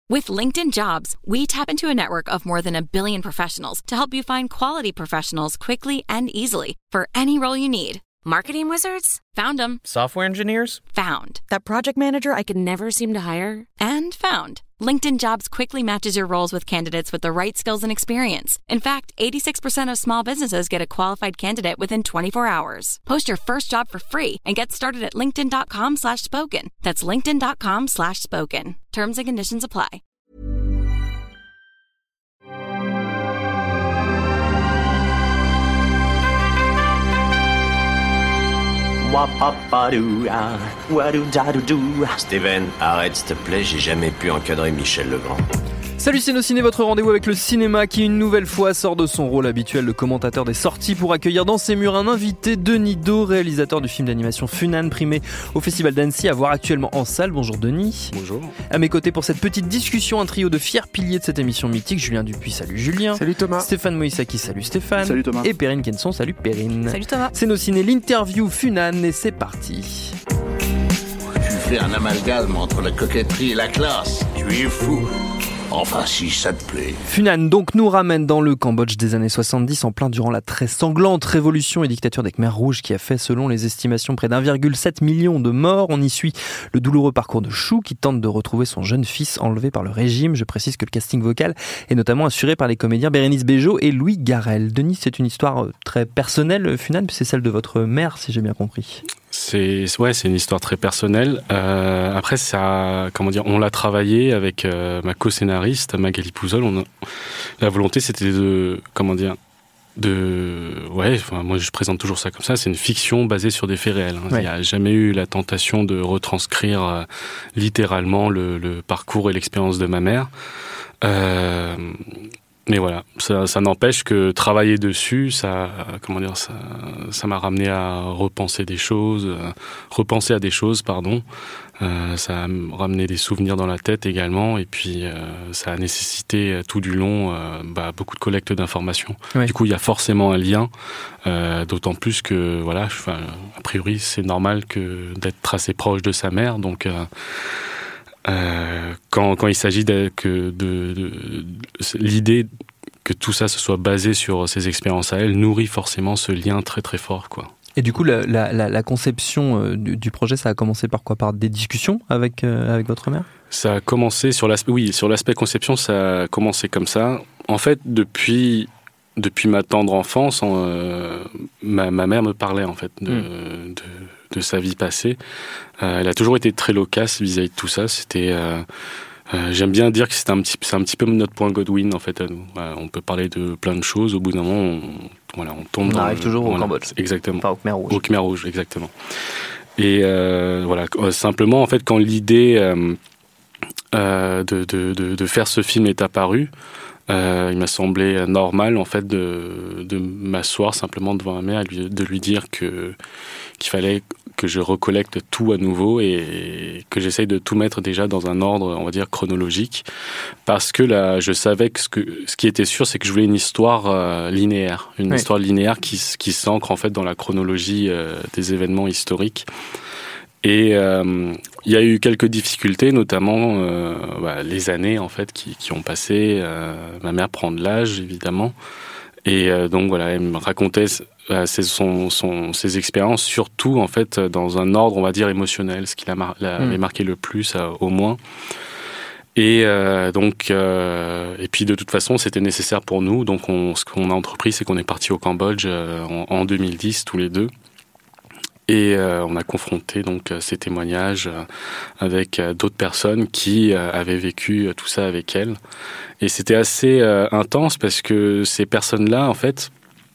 With LinkedIn Jobs, we tap into a network of more than 1 billion professionals to help you find quality professionals quickly and easily for any role you need. Marketing wizards? Found them. Software engineers? Found. That project manager I could never seem to hire? And found. LinkedIn Jobs quickly matches your roles with candidates with the right skills and experience. In fact, 86% of small businesses get a qualified candidate within 24 hours. Post your first job for free and get started at linkedin.com/spoken. That's linkedin.com/spoken. Terms and conditions apply. Steven, arrête s'il te plaît, j'ai jamais pu encadrer Michel Legrand. Salut c'est nos ciné, votre rendez-vous avec le cinéma qui une nouvelle fois sort de son rôle habituel de commentateur des sorties pour accueillir dans ses murs un invité, Denis Do, réalisateur du film d'animation Funan, primé au Festival d'Annecy, à voir actuellement en salle. Bonjour Denis. Bonjour. À mes côtés pour cette petite discussion, un trio de fiers piliers de cette émission mythique, Julien Dupuis, salut Julien. Salut Thomas. Stéphane Moïsaki, salut Stéphane. Salut Thomas. Et Perrine Kenson, salut Perrine. Salut Thomas. C'est nos ciné, l'interview Funan et c'est parti. Tu fais un amalgame entre la coquetterie et la classe. Tu es fou. Enfin, si ça te plaît. Funan donc nous ramène dans le Cambodge des années 70, en plein durant la très sanglante révolution et dictature des Khmers rouges qui a fait, selon les estimations, près d'1,7 million de morts. On y suit le douloureux parcours de Chou qui tente de retrouver son jeune fils enlevé par le régime. Je précise que le casting vocal est notamment assuré par les comédiens Bérénice Bejo et Louis Garrel. Denis, c'est une histoire très personnelle, Funan, puis c'est celle de votre mère, si j'ai bien compris. C'est une histoire très personnelle. Après, on l'a travaillé avec ma co-scénariste Magali Pouzol. La volonté, c'était moi je présente toujours ça comme ça. C'est une fiction basée sur des faits réels. Il n'y a jamais eu la tentation de retranscrire littéralement le parcours et l'expérience de ma mère. Mais voilà, ça n'empêche que travailler dessus, ça m'a ramené à repenser à des choses, ça a ramené des souvenirs dans la tête également, et puis ça a nécessité tout du long beaucoup de collecte d'informations. Oui. Du coup, il y a forcément un lien, d'autant plus que a priori, c'est normal d'être assez proche de sa mère, donc. Quand il s'agit l'idée que tout ça se soit basé sur ses expériences à elle nourrit forcément ce lien très très fort, quoi. Et du coup, la conception du projet, ça a commencé par quoi ? Par des discussions avec votre mère ? Ça a commencé sur l'aspect conception, ça a commencé comme ça. En fait, depuis ma tendre enfance, ma mère me parlait en fait de sa vie passée. Elle a toujours été très loquace vis-à-vis de tout ça. C'était, j'aime bien dire que c'est un petit peu notre point Godwin en fait à nous. On peut parler de plein de choses. Au bout d'un moment, on tombe. On arrive toujours au Cambodge. Exactement. Enfin, au Khmer Rouge. Au Khmer Rouge, exactement. Et simplement en fait quand l'idée de faire ce film est apparue. Il m'a semblé normal en fait de m'asseoir simplement devant ma mère et de lui dire qu'il fallait que je recollecte tout à nouveau et que j'essaye de tout mettre déjà dans un ordre, on va dire, chronologique, parce que là, je savais que ce qui était sûr, c'est que je voulais une histoire linéaire, histoire linéaire qui s'ancre en fait dans la chronologie des événements historiques. Et il y a eu quelques difficultés, notamment les années en fait qui ont passé. Ma mère prend de l'âge évidemment, et donc voilà, elle me racontait ses expériences, surtout en fait dans un ordre, on va dire, émotionnel, ce qui l'avait marqué le plus au moins. Et et puis de toute façon, c'était nécessaire pour nous. Donc ce qu'on a entrepris, c'est qu'on est parti au Cambodge en 2010 tous les deux. Et on a confronté donc ces témoignages avec d'autres personnes qui avaient vécu tout ça avec elle. Et c'était assez intense parce que ces personnes-là, en fait,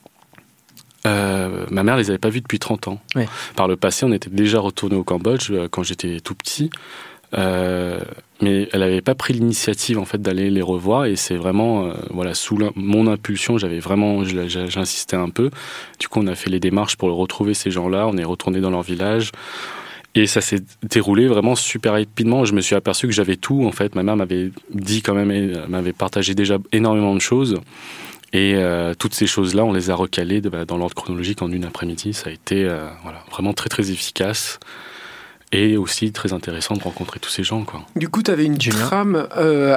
ma mère les avait pas vues depuis 30 ans. Oui. Par le passé, on était déjà retourné au Cambodge quand j'étais tout petit. Mais elle n'avait pas pris l'initiative en fait d'aller les revoir, et c'est vraiment sous mon impulsion, j'insistais un peu. Du coup, on a fait les démarches pour retrouver ces gens-là. On est retourné dans leur village et ça s'est déroulé vraiment super rapidement. Je me suis aperçu que j'avais tout en fait. Ma mère m'avait dit quand même, m'avait partagé déjà énormément de choses. Et toutes ces choses-là, on les a recalées dans l'ordre chronologique en une après-midi. Ça a été vraiment très très efficace. Et aussi très intéressant de rencontrer tous ces gens, quoi. Du coup, tu avais une trame...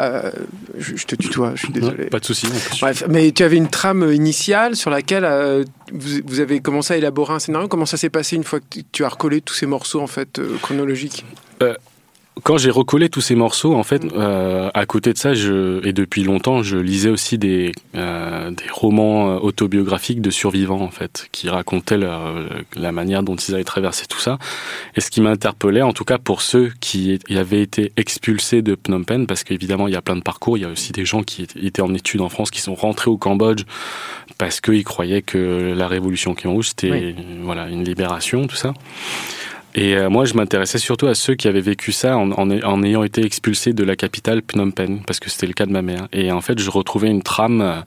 je te tutoie, je suis désolé. Non, pas de souci. Bref, mais tu avais une trame initiale sur laquelle vous avez commencé à élaborer un scénario. Comment ça s'est passé une fois que tu as recollé tous ces morceaux en fait, chronologiques? Quand j'ai recollé tous ces morceaux, en fait, à côté de ça, et depuis longtemps, je lisais aussi des romans autobiographiques de survivants, en fait, qui racontaient la manière dont ils avaient traversé tout ça. Et ce qui m'interpellait, en tout cas pour ceux qui avaient été expulsés de Phnom Penh, parce qu'évidemment, il y a plein de parcours. Il y a aussi des gens qui étaient en études en France, qui sont rentrés au Cambodge parce qu'ils croyaient que la révolution Khmer Rouge, c'était une libération, tout ça. Et moi, je m'intéressais surtout à ceux qui avaient vécu ça en ayant été expulsés de la capitale Phnom Penh, parce que c'était le cas de ma mère. Et en fait, je retrouvais une trame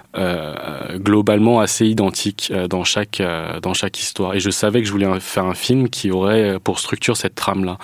globalement assez identique dans chaque histoire. Et je savais que je voulais faire un film qui aurait pour structure cette trame-là.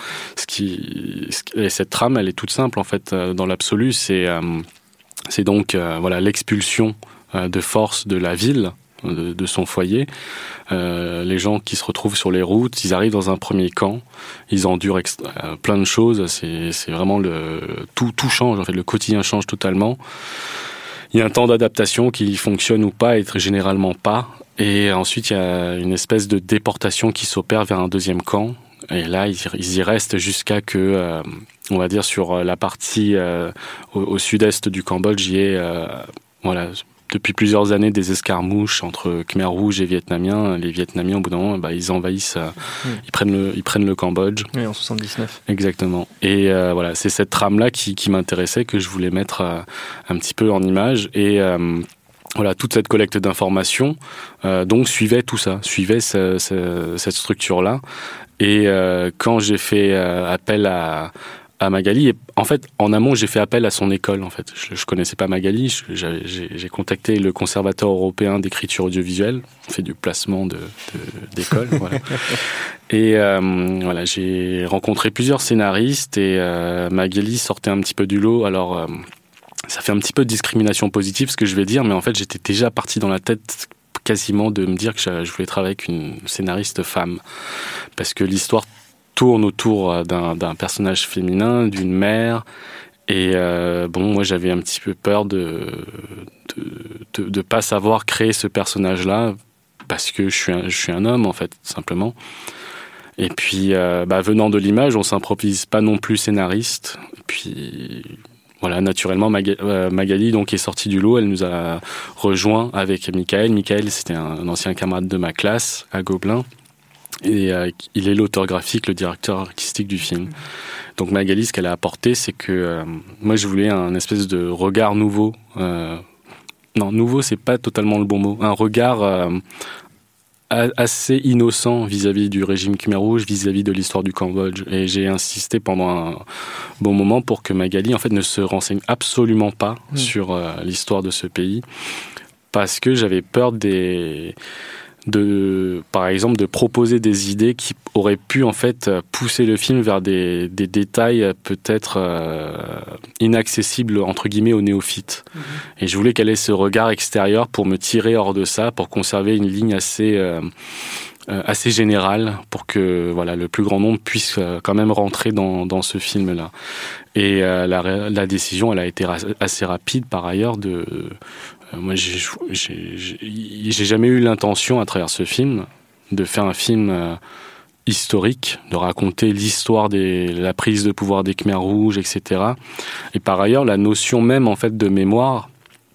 Et cette trame, elle est toute simple, en fait, dans l'absolu. C'est donc l'expulsion de force de la ville, de son foyer. Les gens qui se retrouvent sur les routes, ils arrivent dans un premier camp, ils endurent plein de choses, c'est vraiment tout change, en fait, le quotidien change totalement. Il y a un temps d'adaptation qui fonctionne ou pas, et généralement pas, et ensuite il y a une espèce de déportation qui s'opère vers un deuxième camp, et là ils y restent jusqu'à que, on va dire sur la partie au sud-est du Cambodge, il y ait depuis plusieurs années des escarmouches entre Khmer Rouge et Vietnamiens. Les Vietnamiens, au bout d'un moment, ils envahissent, ils prennent le Cambodge. Oui, en 79. Exactement. Et c'est cette trame-là qui m'intéressait, que je voulais mettre un petit peu en image. Et toute cette collecte d'informations donc suivait tout ça, suivait cette structure-là. Et quand j'ai fait appel à Magali, et en fait en amont j'ai fait appel à son école. En fait, je connaissais pas Magali, j'ai contacté le Conservatoire européen d'écriture audiovisuelle, on fait du placement d'école. Voilà. Et j'ai rencontré plusieurs scénaristes, et Magali sortait un petit peu du lot. Alors ça fait un petit peu de discrimination positive ce que je vais dire, mais en fait j'étais déjà parti dans la tête quasiment de me dire que je voulais travailler avec une scénariste femme, parce que l'histoire tourne autour d'un personnage féminin, d'une mère, et moi j'avais un petit peu peur de pas savoir créer ce personnage-là, parce que je suis un homme, en fait, simplement. Et puis venant de l'image, on s'improvise pas non plus scénariste. Et puis voilà, naturellement Magali donc est sortie du lot, elle nous a rejoint avec Michael. Michael, c'était un ancien camarade de ma classe à Gobelin. Et il est l'auteur graphique, le directeur artistique du film. Donc Magali, ce qu'elle a apporté, c'est que moi je voulais un espèce de regard nouveau. Non, nouveau, c'est pas totalement le bon mot. Un regard assez innocent vis-à-vis du régime Khmer Rouge, vis-à-vis de l'histoire du Cambodge. Et j'ai insisté pendant un bon moment pour que Magali, en fait, ne se renseigne absolument pas sur l'histoire de ce pays, parce que j'avais peur par exemple, de proposer des idées qui auraient pu en fait pousser le film vers des détails peut-être inaccessibles entre guillemets aux néophytes. Et je voulais qu'elle ait ce regard extérieur pour me tirer hors de ça, pour conserver une ligne assez générale, pour que le plus grand nombre puisse quand même rentrer dans ce film-là. Et la décision, elle a été assez rapide par ailleurs. Moi, j'ai jamais eu l'intention, à travers ce film, de faire un film historique, de raconter l'histoire de la prise de pouvoir des Khmers rouges, etc. Et par ailleurs, la notion même, en fait, de mémoire,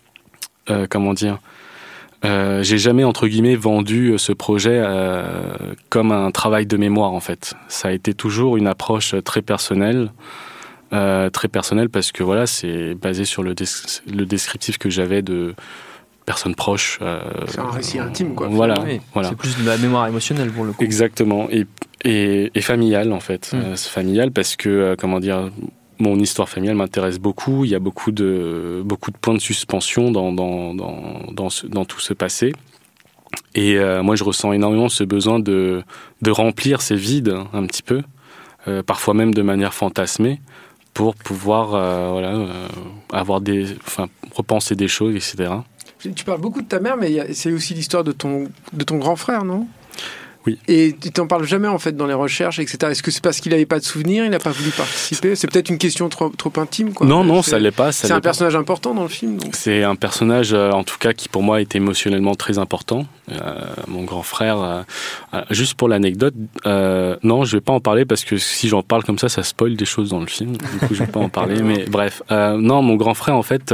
j'ai jamais, entre guillemets, vendu ce projet comme un travail de mémoire, en fait. Ça a été toujours une approche très personnelle. Parce que c'est basé sur le descriptif que j'avais de personnes proches. C'est un récit intime, quoi. Voilà. C'est plus de la mémoire émotionnelle pour le coup. Exactement, et familiale, en fait. C'est familial parce que mon histoire familiale m'intéresse beaucoup. Il y a beaucoup de points de suspension dans tout ce passé. Et moi, je ressens énormément ce besoin de remplir ces vides un petit peu, parfois même de manière fantasmée, pour pouvoir repenser des choses, etc. Tu parles beaucoup de ta mère, mais c'est aussi l'histoire de ton grand frère, non ? Oui. Et tu t'en parles jamais en fait dans les recherches, etc. Est-ce que c'est parce qu'il n'avait pas de souvenirs, il n'a pas voulu participer? C'est peut-être une question trop intime, quoi. Non, ça l'est pas. C'est un personnage important dans le film, donc. C'est un personnage, en tout cas, qui pour moi est émotionnellement très important. Mon grand frère, juste pour l'anecdote, non, je vais pas en parler parce que si j'en parle comme ça spoil des choses dans le film. Du coup, je vais pas en parler. Mais bref, non, mon grand frère, en fait,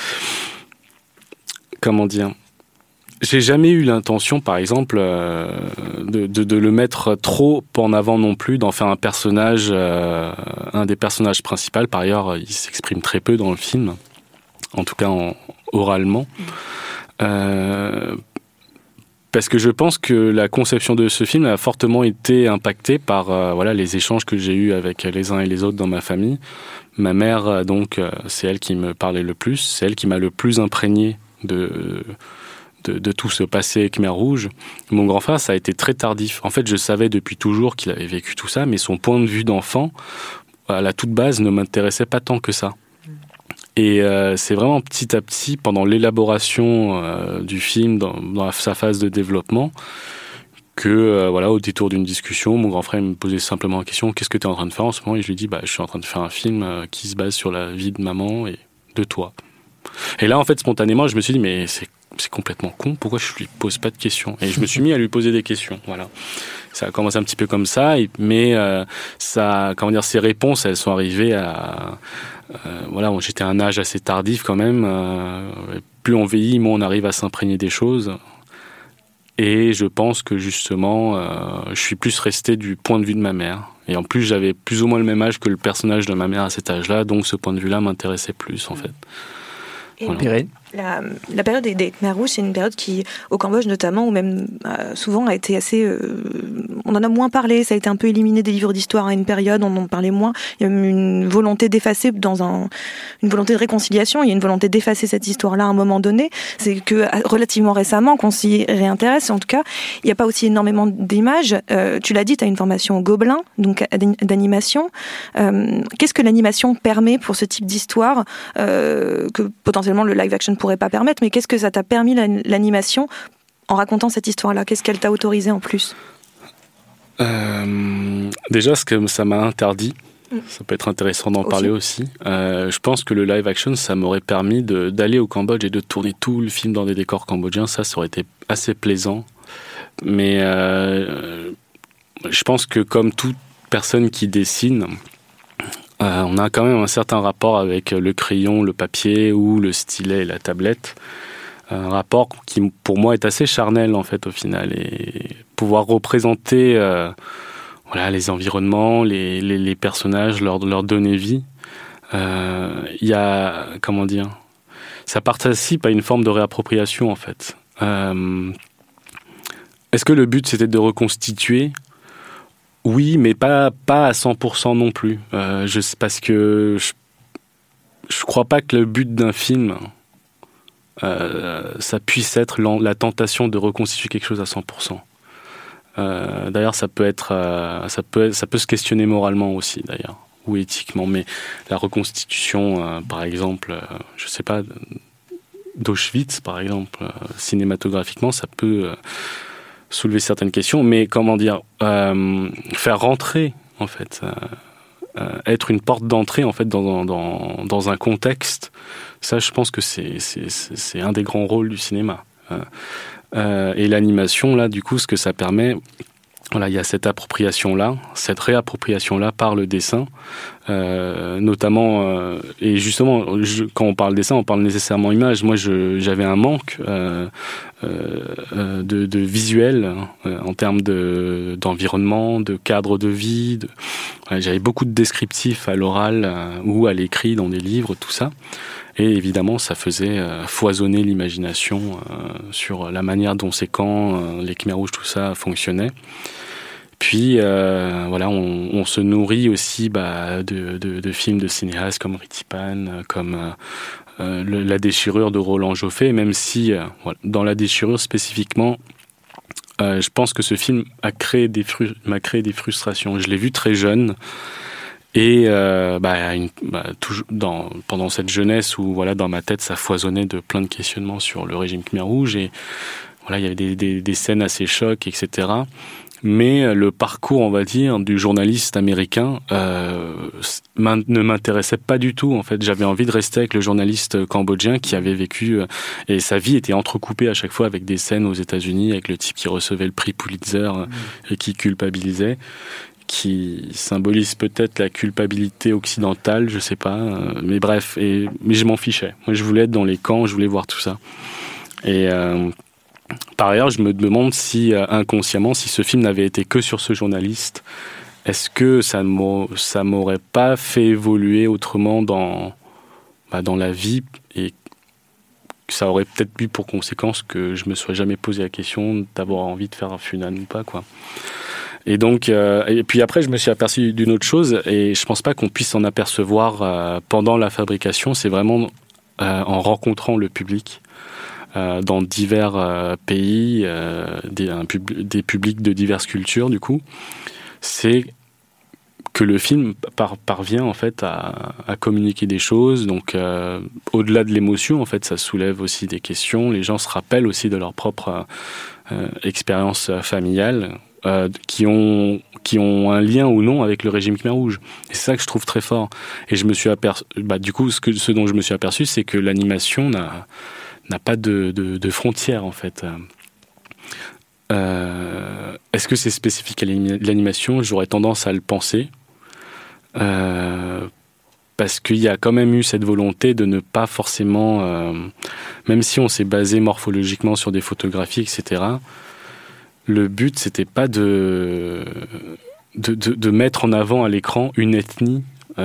comment dire? J'ai jamais eu l'intention, par exemple, de le mettre trop en avant non plus, d'en faire un personnage, un des personnages principaux. Par ailleurs, il s'exprime très peu dans le film, en tout cas oralement. Parce que je pense que la conception de ce film a fortement été impactée par les échanges que j'ai eus avec les uns et les autres dans ma famille. Ma mère, donc, c'est elle qui me parlait le plus, c'est elle qui m'a le plus imprégné de tout ce passé Khmer Rouge. Mon grand frère, ça a été très tardif. En fait, je savais depuis toujours qu'il avait vécu tout ça, mais son point de vue d'enfant, à la toute base, ne m'intéressait pas tant que ça. Et c'est vraiment petit à petit, pendant l'élaboration du film, dans sa phase de développement, que, au détour d'une discussion, mon grand frère me posait simplement la question « Qu'est-ce que tu es en train de faire en ce moment ?» Et je lui dis « Je suis en train de faire un film qui se base sur la vie de maman et de toi. » Et là, en fait, spontanément, je me suis dit, mais c'est complètement con, pourquoi je lui pose pas de questions? Et je me suis mis à lui poser des questions, voilà. Ça a commencé un petit peu comme ça, mais ces réponses, elles sont arrivées à... j'étais à un âge assez tardif quand même. Plus on vieillit, moins on arrive à s'imprégner des choses. Et je pense que justement, je suis plus resté du point de vue de ma mère. Et en plus, j'avais plus ou moins le même âge que le personnage de ma mère à cet âge-là, donc ce point de vue-là m'intéressait plus, en fait. Voilà. La période des Khmer Rouges, c'est une période qui, au Cambodge notamment, ou même souvent a été assez... on en a moins parlé, ça a été un peu éliminé des livres d'histoire à une période, on en parlait moins. Il y a même une volonté d'effacer, une volonté de réconciliation, il y a une volonté d'effacer cette histoire-là à un moment donné. C'est que relativement récemment qu'on s'y réintéresse. En tout cas, il n'y a pas aussi énormément d'images. Tu l'as dit, tu as une formation au Gobelin, donc d'animation. Qu'est-ce que l'animation permet pour ce type d'histoire que potentiellement le live action pourrait pas permettre, mais qu'est-ce que ça t'a permis l'animation en racontant cette histoire-là? Qu'est-ce qu'elle t'a autorisé en plus? Déjà, ce que ça m'a interdit, ça peut être intéressant d'en parler aussi. Je pense que le live action, ça m'aurait permis d'aller au Cambodge et de tourner tout le film dans des décors cambodgiens. Ça aurait été assez plaisant. Mais je pense que comme toute personne qui dessine, on a quand même un certain rapport avec le crayon, le papier ou le stylet et la tablette. Un rapport qui, pour moi, est assez charnel, en fait, au final. Et pouvoir représenter les environnements, les personnages, leur donner vie, il y a, ça participe à une forme de réappropriation, en fait. Est-ce que le but, c'était de reconstituer ? Oui, mais pas à 100% non plus. Parce que je crois pas que le but d'un film, ça puisse être la tentation de reconstituer quelque chose à 100%. D'ailleurs, ça peut se questionner moralement aussi, d'ailleurs, ou éthiquement. Mais la reconstitution, par exemple, je sais pas, d'Auschwitz, par exemple, cinématographiquement, ça peut soulever certaines questions, mais faire rentrer, en fait, être une porte d'entrée, en fait, dans un contexte, ça, je pense que c'est un des grands rôles du cinéma. Et l'animation, là, du coup, ce que ça permet, il y a cette appropriation-là, cette réappropriation-là par le dessin, notamment, et justement, quand on parle dessin, on parle nécessairement image. Moi, j'avais un manque de visuel en termes d'environnement, de cadre de vie. J'avais beaucoup de descriptifs à l'oral ou à l'écrit dans des livres, tout ça. Et évidemment, ça faisait foisonner l'imagination sur la manière dont ces camps, les Khmer Rouges, tout ça fonctionnait. Puis, on se nourrit aussi de films de cinéastes comme Ritipan, comme La déchirure de Roland Joffé, même si, dans La déchirure spécifiquement, je pense que ce film m'a créé des frustrations. Je l'ai vu très jeune. Et pendant cette jeunesse où dans ma tête ça foisonnait de plein de questionnements sur le régime Khmer Rouge, et il y avait des scènes assez chocs, etc. Mais le parcours, on va dire, du journaliste américain ne m'intéressait pas du tout. En fait, j'avais envie de rester avec le journaliste cambodgien qui avait vécu, et sa vie était entrecoupée à chaque fois avec des scènes aux États-Unis, avec le type qui recevait le prix Pulitzer et qui culpabilisait, qui symbolise peut-être la culpabilité occidentale, je sais pas. Mais bref, mais je m'en fichais. Moi, je voulais être dans les camps, je voulais voir tout ça. Et par ailleurs, je me demande si, inconsciemment, si ce film n'avait été que sur ce journaliste, est-ce que ça m'aurait pas fait évoluer autrement dans la vie, et que ça aurait peut-être eu pour conséquence que je me sois jamais posé la question d'avoir envie de faire un Funan ou pas, quoi. Et donc, et puis après, je me suis aperçu d'une autre chose, et je pense pas qu'on puisse s'en apercevoir pendant la fabrication. C'est vraiment en rencontrant le public dans divers pays, des publics de diverses cultures. Du coup, c'est que le film parvient en fait à communiquer des choses. Donc, au-delà de l'émotion, en fait, ça soulève aussi des questions. Les gens se rappellent aussi de leur propre expérience familiale. Qui ont un lien ou non avec le régime Khmer Rouge. Et c'est ça que je trouve très fort. Et je me suis aperçu, du coup, ce dont je me suis aperçu, c'est que l'animation n'a pas de frontières, en fait. Est-ce que c'est spécifique à l'animation ? J'aurais tendance à le penser. Parce qu'il y a quand même eu cette volonté de ne pas forcément... même si on s'est basé morphologiquement sur des photographies, etc., le but, c'était pas de mettre en avant à l'écran une ethnie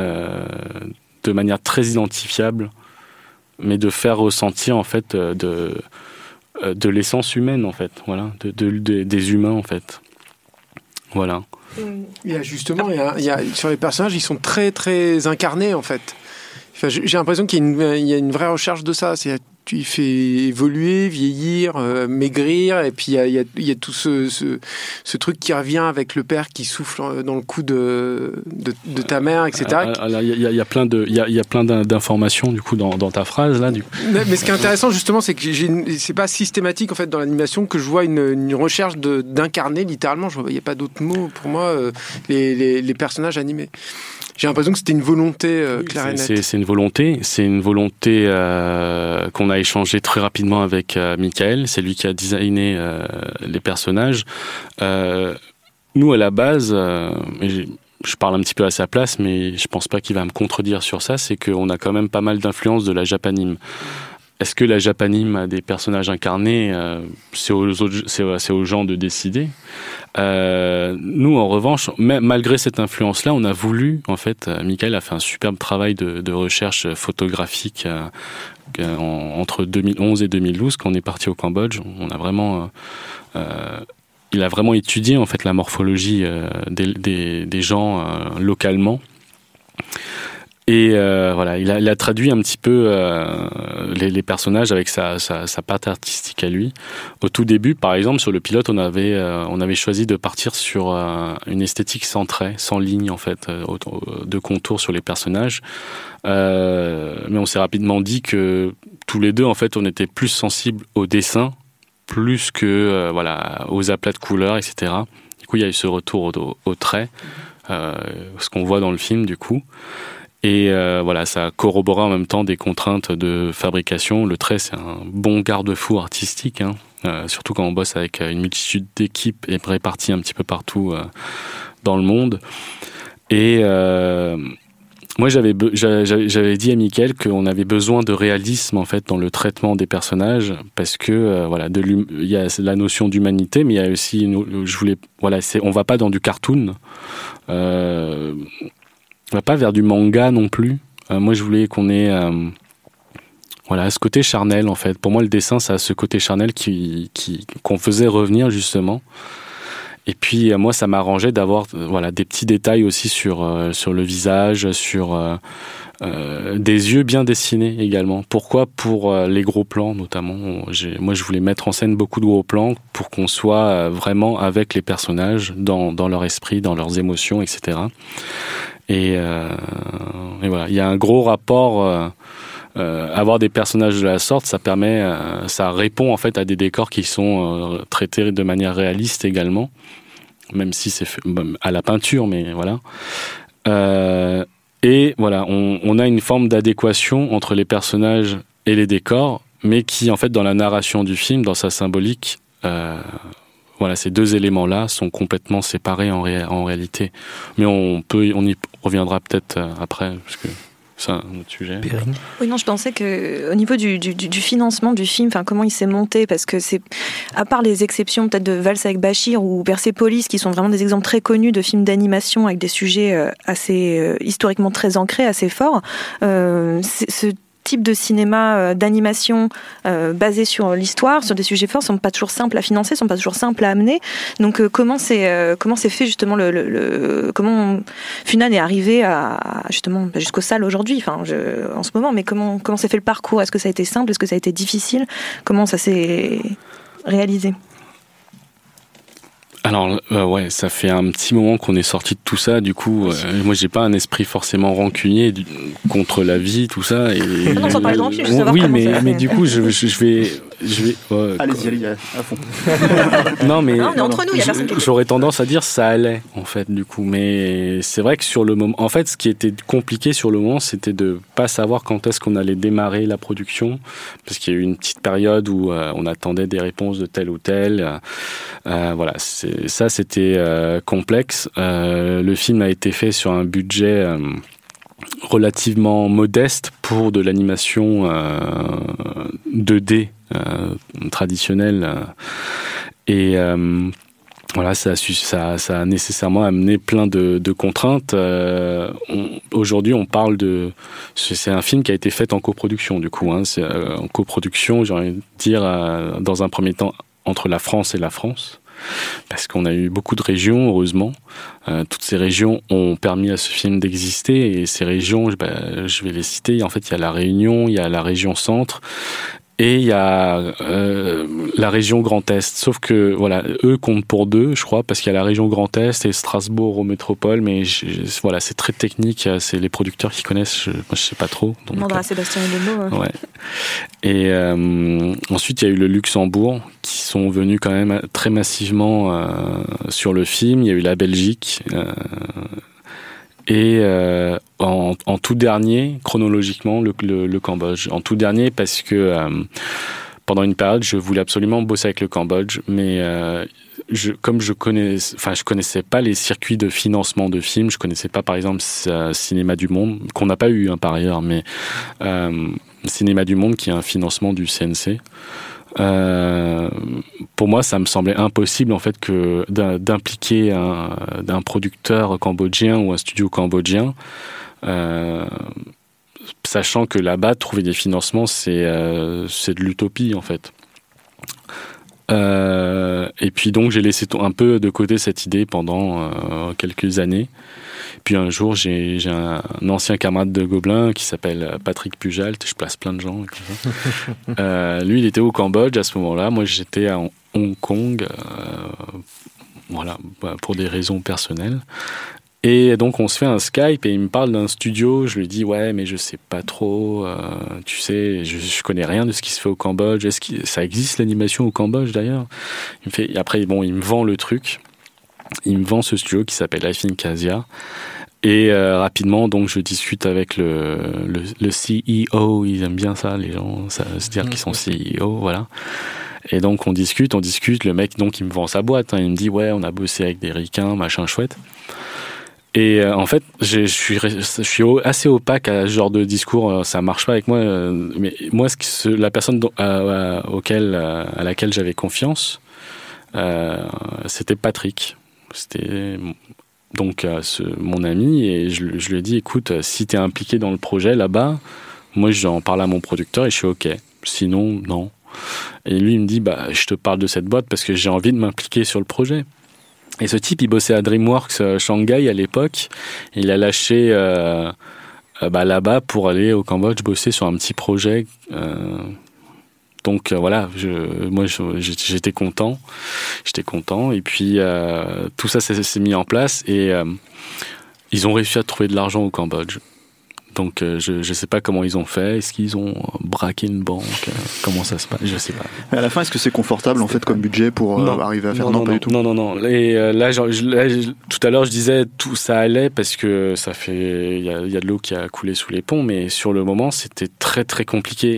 de manière très identifiable, mais de faire ressentir en fait de l'essence humaine, en fait, voilà, des humains, en fait, voilà. Il y a justement, sur les personnages, ils sont très très incarnés, en fait. Enfin, j'ai l'impression qu'il y a une vraie recherche de ça. Tu fais évoluer, vieillir, maigrir, et puis il y a tout ce truc qui revient avec le père qui souffle dans le cou de ta mère, etc. Il y a plein d'informations du coup dans ta phrase là. Mais ce qui est intéressant justement, c'est que c'est pas systématique en fait dans l'animation que je vois une recherche d'incarner littéralement. Il n'y a pas d'autre mot pour moi les personnages animés. J'ai l'impression que c'était une volonté claire et nette. C'est une volonté qu'on a échangé très rapidement avec Michael. C'est lui qui a designé les personnages. Nous, à la base, je parle un petit peu à sa place, mais je pense pas qu'il va me contredire sur ça, c'est qu'on a quand même pas mal d'influence de la Japanime. Est-ce que la Japanime a des personnages incarnés ? C'est aux gens de décider. Nous, en revanche, malgré cette influence-là, on a voulu, en fait, Michael a fait un superbe travail de recherche photographique entre 2011 et 2012, quand on est parti au Cambodge. On a vraiment, il a vraiment étudié en fait la morphologie des gens localement. Et voilà, il a traduit un petit peu les personnages avec sa patte artistique à lui. Au tout début, par exemple, sur le pilote, on avait choisi de partir sur une esthétique sans traits, sans lignes en fait, de contours sur les personnages. Mais on s'est rapidement dit que tous les deux, en fait, on était plus sensibles au dessin, plus que voilà, aux aplats de couleurs, etc. Du coup, il y a eu ce retour au trait, ce qu'on voit dans le film, du coup. Et voilà, ça corroborait en même temps des contraintes de fabrication. Le trait, c'est un bon garde-fou artistique, hein, surtout quand on bosse avec une multitude d'équipes et réparties un petit peu partout dans le monde. Et moi, j'avais dit à Michael qu'on avait besoin de réalisme en fait dans le traitement des personnages, parce que voilà, il y a la notion d'humanité, mais il y a aussi, on va pas dans du cartoon. On va pas vers du manga non plus. Moi, je voulais qu'on ait voilà, ce côté charnel, en fait. Pour moi, le dessin, ça a ce côté charnel qu'on faisait revenir, justement. Et puis, moi, ça m'arrangeait d'avoir voilà, des petits détails aussi sur le visage, sur des yeux bien dessinés également. Pourquoi ? Pour les gros plans, notamment. Moi, je voulais mettre en scène beaucoup de gros plans pour qu'on soit vraiment avec les personnages, dans leur esprit, dans leurs émotions, etc. Et voilà, il y a un gros rapport. Avoir des personnages de la sorte, ça répond en fait à des décors qui sont traités de manière réaliste également. même si c'est fait à la peinture, mais voilà. Et voilà, on a une forme d'adéquation entre les personnages et les décors, mais qui, en fait, dans la narration du film, dans sa symbolique, voilà, ces deux éléments-là sont complètement séparés en réalité. Mais on y reviendra peut-être après, parce que c'est un autre sujet. Oui, non, je pensais qu'au niveau du financement du film, comment il s'est monté, parce que c'est, à part les exceptions peut-être de Valse avec Bachir ou Persépolis, qui sont vraiment des exemples très connus de films d'animation avec des sujets assez historiquement très ancrés, assez forts, ce type de cinéma d'animation basé sur l'histoire, sur des sujets forts, sont pas toujours simples à financer, sont pas toujours simples à amener. Donc comment c'est fait justement comment Funan est arrivé à justement jusqu'aux salles aujourd'hui, en ce moment, mais comment s'est fait le parcours? Est-ce que ça a été simple? Est-ce que ça a été difficile? Comment ça s'est réalisé? Alors ouais, ça fait un petit moment qu'on est sorti de tout ça. Du coup, moi j'ai pas un esprit forcément rancunier contre la vie, tout ça. Et non, sans parler de rancune, oui, mais du coup, je vais. Allez-y, à fond. Non, mais on est entre nous, il y a personne qui... J'aurais tendance à dire ça allait en fait, du coup. Mais c'est vrai que sur le moment, en fait, ce qui était compliqué sur le moment, c'était de pas savoir quand est-ce qu'on allait démarrer la production, parce qu'il y a eu une petite période où on attendait des réponses de tel ou tel. Voilà, c'était complexe. Le film a été fait sur un budget relativement modeste pour de l'animation 2D traditionnelle. Et voilà, ça a nécessairement amené plein de contraintes. Aujourd'hui, on parle de... C'est un film qui a été fait en coproduction, du coup. C'est en coproduction, j'ai envie de dire, dans un premier temps, entre la France et la France. Parce qu'on a eu beaucoup de régions, heureusement. Toutes ces régions ont permis à ce film d'exister. Et ces régions, je vais les citer. En fait, il y a la Réunion, il y a la région Centre. Et il y a la région Grand Est. Sauf que, voilà, eux comptent pour deux, je crois, parce qu'il y a la région Grand Est et Strasbourg au métropole. Mais voilà, c'est très technique. C'est les producteurs qui connaissent. Moi, je sais pas trop. On demandera à Sébastien Lemo. Ouais. Et ensuite, il y a eu le Luxembourg, qui sont venus quand même très massivement sur le film. Il y a eu la Belgique. Et en tout dernier, chronologiquement, le Cambodge. En tout dernier parce que pendant une période, je voulais absolument bosser avec le Cambodge, mais je connaissais pas les circuits de financement de films. Je connaissais pas, par exemple, Cinéma du Monde, qu'on n'a pas eu par ailleurs, mais Cinéma du Monde, qui est un financement du CNC. Pour moi, ça me semblait impossible en fait d'impliquer un producteur cambodgien ou un studio cambodgien, sachant que là-bas, trouver des financements, c'est de l'utopie en fait. Et puis donc, j'ai laissé un peu de côté cette idée pendant quelques années. Puis un jour, j'ai un ancien camarade de Gobelin qui s'appelle Patrick Pujalt. Je place plein de gens. Lui, il était au Cambodge à ce moment-là. Moi, j'étais à Hong Kong, voilà, pour des raisons personnelles. Et donc, on se fait un Skype et il me parle d'un studio. Je lui dis, ouais, mais je sais pas trop. Tu sais, je connais rien de ce qui se fait au Cambodge. Est-ce que ça existe l'animation au Cambodge d'ailleurs? Il me fait, après, bon, il me vend le truc. Il me vend ce studio qui s'appelle Life in Casia. Et rapidement, donc, je discute avec le CEO. Ils aiment bien ça, les gens, se dire qu'ils sont CEO, voilà. Et donc, on discute. Le mec, donc, il me vend sa boîte. Il me dit, ouais, on a bossé avec des ricains, machin chouette. Et en fait, je suis assez opaque à ce genre de discours. Ça marche pas avec moi. Mais moi, la personne à laquelle j'avais confiance, c'était Patrick. C'était donc mon ami, et je lui ai dit, écoute, si t'es impliqué dans le projet là-bas, moi j'en parle à mon producteur et je suis ok. Sinon, non. Et lui, il me dit, je te parle de cette boîte parce que j'ai envie de m'impliquer sur le projet. Et ce type, il bossait à DreamWorks Shanghai à l'époque. Il a lâché là-bas pour aller au Cambodge bosser sur un petit projet. Donc voilà, moi j'étais content. Et puis tout ça s'est mis en place et ils ont réussi à trouver de l'argent au Cambodge. Donc je sais pas comment ils ont fait. Est-ce qu'ils ont braqué une banque? Comment ça se passe? Je sais pas. Mais à la fin, est-ce que c'est confortable en fait comme budget pour arriver à faire non, pas du tout? Non. Et là, tout à l'heure, je disais tout ça allait parce que ça fait il y a de l'eau qui a coulé sous les ponts, mais sur le moment, c'était très très compliqué.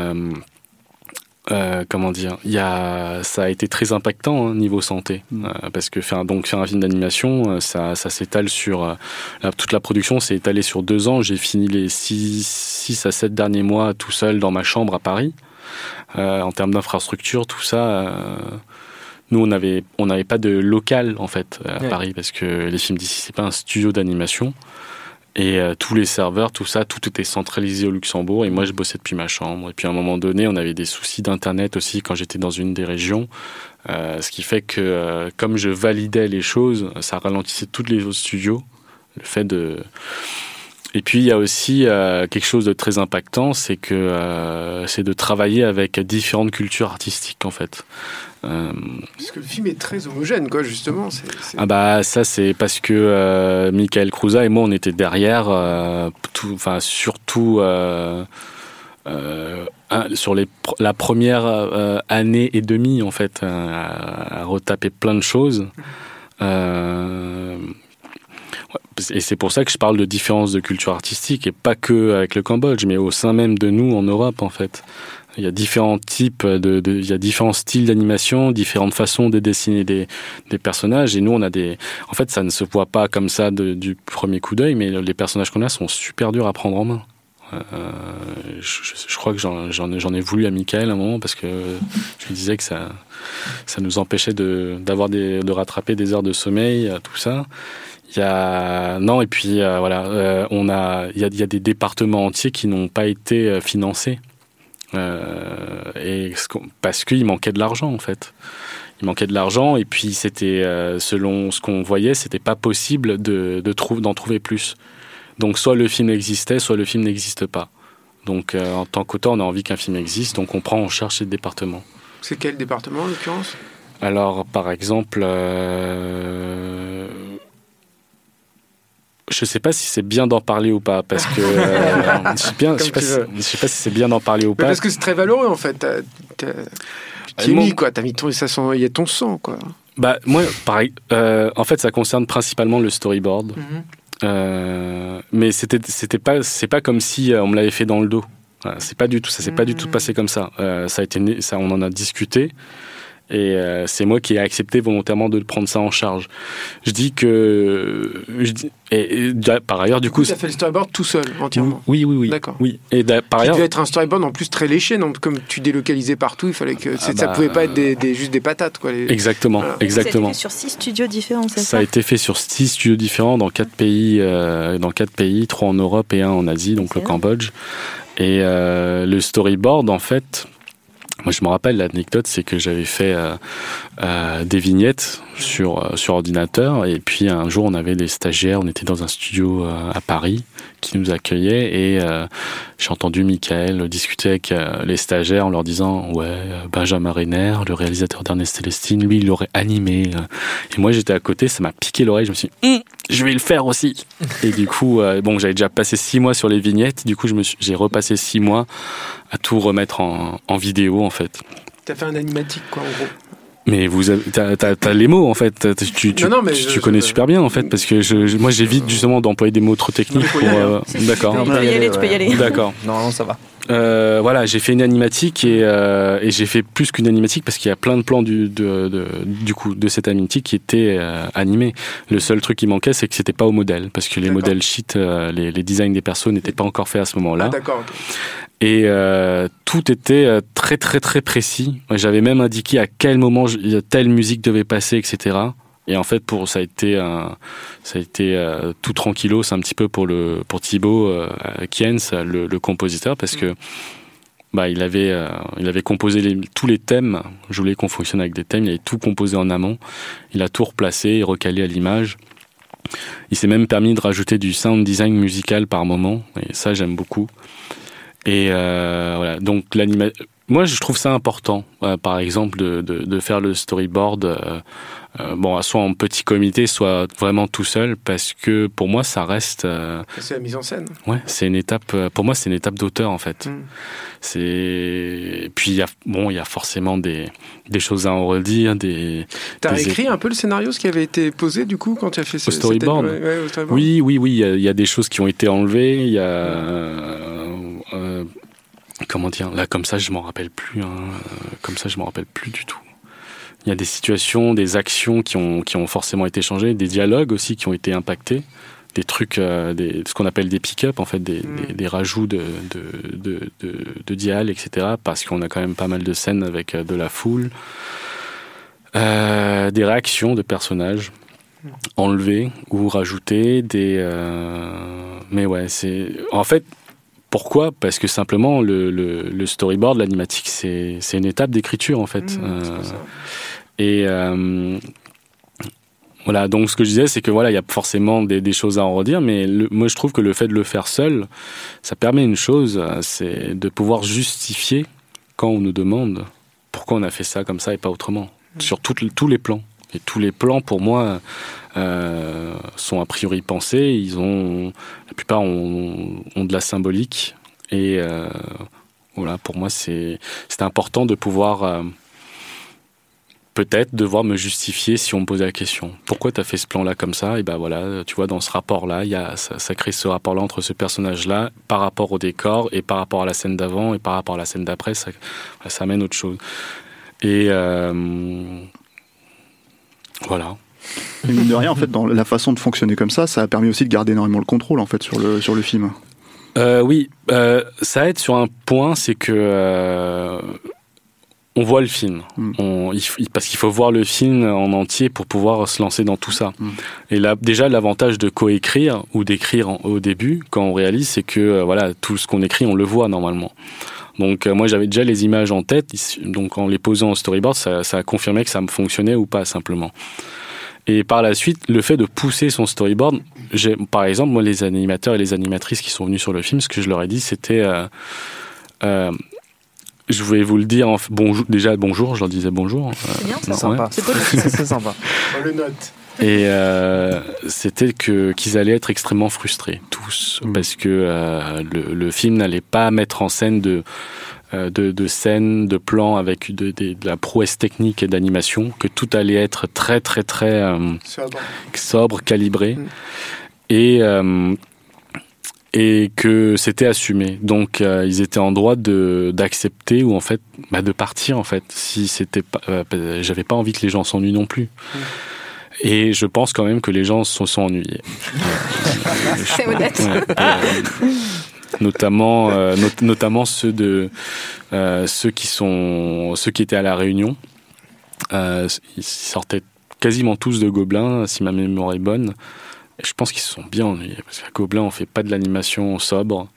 Comment dire, ça a été très impactant niveau santé, parce que faire un film d'animation, ça s'étale sur toute la production s'est étalée sur 2 ans. J'ai fini les 6 à 7 derniers mois tout seul dans ma chambre à Paris. En termes d'infrastructure, tout ça, nous on n'avait pas de local en fait à Paris, parce que les films d'ici c'est pas un studio d'animation. Et tous les serveurs, tout ça, tout était centralisé au Luxembourg. Et moi, je bossais depuis ma chambre. Et puis à un moment donné, on avait des soucis d'internet aussi quand j'étais dans une des régions. Ce qui fait que comme je validais les choses, ça ralentissait tous les autres studios. Le fait de... Et puis il y a aussi quelque chose de très impactant, c'est de travailler avec différentes cultures artistiques en fait. Parce que le film est très homogène, quoi, justement. Ah bah ça c'est parce que Michael Cruza et moi on était derrière, surtout sur la première année et demie en fait, à retaper plein de choses. Et c'est pour ça que je parle de différence de culture artistique, et pas que avec le Cambodge, mais au sein même de nous en Europe en fait. Il y a différents types il y a différents styles d'animation, différentes façons de dessiner des personnages, et nous on a en fait ça ne se voit pas comme ça du premier coup d'œil, mais les personnages qu'on a sont super durs à prendre en main. Je crois que j'en ai voulu à Michael à un moment, parce que je lui disais que ça nous empêchait de rattraper des heures de sommeil, tout ça. Il y a des départements entiers qui n'ont pas été financés. Parce qu'il manquait de l'argent en fait. Il manquait de l'argent, et puis c'était selon ce qu'on voyait, c'était pas possible d'en trouver plus. Donc soit le film existait, soit le film n'existe pas. Donc en tant qu'auteur, on a envie qu'un film existe, donc on prend en charge ces départements. C'est quel département en l'occurrence? Alors par exemple, je sais pas si c'est bien d'en parler ou pas, parce que je sais pas si c'est bien d'en parler ou pas. Parce que c'est très valeureux en fait. Tu mis quoi, t'as mis il y a ton sang quoi. Bah moi, pareil. En fait, ça concerne principalement le storyboard. Mais c'est pas comme si on me l'avait fait dans le dos. Voilà, c'est pas du tout. Ça s'est pas du tout passé comme ça. On en a discuté. Et c'est moi qui ai accepté volontairement de prendre ça en charge. Par ailleurs, du coup, tu as fait le storyboard tout seul, entièrement. Oui. D'accord. Oui. Et par ailleurs, il devait être un storyboard en plus très léché, donc comme tu délocalisais partout, il fallait que ça pouvait pas être juste des patates, quoi. Exactement, voilà. Exactement. Ça a été fait sur 6 studios différents, c'est ça? Ça a été fait sur 6 studios différents dans 4 pays, 3 en Europe et 1 en Asie, donc le Cambodge. Et le storyboard, en fait. Moi, je me rappelle, l'anecdote, c'est que j'avais fait des vignettes sur ordinateur, et puis un jour, on avait des stagiaires, on était dans un studio à Paris qui nous accueillait, et j'ai entendu Michael discuter avec les stagiaires en leur disant Benjamin Renner, le réalisateur d'Ernest Célestine, lui, il l'aurait animé. Et moi, j'étais à côté, ça m'a piqué l'oreille, je me suis dit je vais le faire aussi. Et du coup, j'avais déjà passé 6 mois sur les vignettes, du coup, j'ai repassé 6 mois à tout remettre en vidéo, en fait. T'as fait un animatique, quoi, en gros. Mais t'as les mots, en fait. Tu connais super bien, en fait, parce que moi, j'évite justement d'employer des mots trop techniques pour... D'accord. Tu peux y aller. D'accord. Non, ça va. Voilà, j'ai fait une animatique, et j'ai fait plus qu'une animatique, parce qu'il y a plein de plans de cette animatique qui étaient animés. Le seul truc qui manquait, c'est que c'était pas au modèle, parce que les modèles sheet, les designs des persos n'étaient pas encore faits à ce moment-là. Ah, d'accord. Et tout était très très très précis. J'avais même indiqué à quel moment telle musique devait passer, etc. Et en fait, ça a été tout tranquillos, un petit peu pour Thibaut Kiens, le compositeur, parce que il avait composé tous les thèmes. Je voulais qu'on fonctionne avec des thèmes. Il avait tout composé en amont. Il a tout replacé et recalé à l'image. Il s'est même permis de rajouter du sound design musical par moment. Et ça, j'aime beaucoup. Et voilà. Donc moi, je trouve ça important, par exemple, de faire le storyboard, soit en petit comité, soit vraiment tout seul, parce que pour moi, ça reste... c'est la mise en scène. Ouais, c'est une étape... pour moi, c'est une étape d'auteur, en fait. Puis, il y a forcément des choses à en redire, T'as écrit un peu le scénario, ce qui avait été posé, du coup, quand tu as fait au storyboard. Au storyboard. Oui, il y a des choses qui ont été enlevées, il y a... comment dire, là comme ça je m'en rappelle plus du tout. Il y a des situations, des actions qui ont forcément été changées, des dialogues aussi qui ont été impactés, des trucs, ce qu'on appelle des pick-up, en fait, des rajouts de dial, etc. Parce qu'on a quand même pas mal de scènes avec de la foule, des réactions de personnages enlevées ou rajoutées, mais ouais, c'est en fait. Pourquoi ? Parce que simplement, le storyboard, l'animatique, c'est une étape d'écriture, en fait. Voilà, donc ce que je disais, c'est que voilà, il y a forcément des choses à en redire, mais moi, je trouve que le fait de le faire seul, ça permet une chose, c'est de pouvoir justifier quand on nous demande pourquoi on a fait ça comme ça et pas autrement, sur tous les plans. Et tous les plans, pour moi, sont a priori pensés. La plupart ont de la symbolique. Et voilà, pour moi, c'est important de pouvoir peut-être devoir me justifier si on me posait la question. Pourquoi tu as fait ce plan-là comme ça ? Et ben voilà, tu vois, dans ce rapport-là, ça crée ce rapport-là entre ce personnage-là par rapport au décor et par rapport à la scène d'avant et par rapport à la scène d'après, ça amène autre chose. Et voilà. Et mine de rien, en fait, dans la façon de fonctionner comme ça a permis aussi de garder énormément le contrôle, en fait, sur le film. Oui, ça aide sur un point, c'est que on voit le film. Parce qu'il faut voir le film en entier pour pouvoir se lancer dans tout ça. Et là, déjà, l'avantage de coécrire ou d'écrire au début, quand on réalise, c'est que voilà, tout ce qu'on écrit, on le voit normalement. Donc moi j'avais déjà les images en tête, donc en les posant en storyboard, ça a confirmé que ça me fonctionnait ou pas simplement. Et par la suite, le fait de pousser son storyboard, par exemple, moi les animateurs et les animatrices qui sont venus sur le film, ce que je leur ai dit, c'était je vais vous le dire, bonjour, je leur disais bonjour. C'est bien, c'est sympa. Ouais. C'est sympa. On le note. Et c'était qu'ils allaient être extrêmement frustrés, tous, parce que le film n'allait pas mettre en scène de scènes, de plans avec de la prouesse technique et d'animation, que tout allait être très, très, très sobre, calibré, et que c'était assumé. Donc ils étaient en droit d'accepter ou en fait de partir en fait, si c'était pas, j'avais pas envie que les gens s'ennuient non plus. Et je pense quand même que les gens se sont ennuyés. C'est honnête. Notamment ceux qui étaient à la Réunion. Ils sortaient quasiment tous de Gobelin, si ma mémoire est bonne. Et je pense qu'ils se sont bien ennuyés parce qu'à Gobelin on fait pas de l'animation sobre.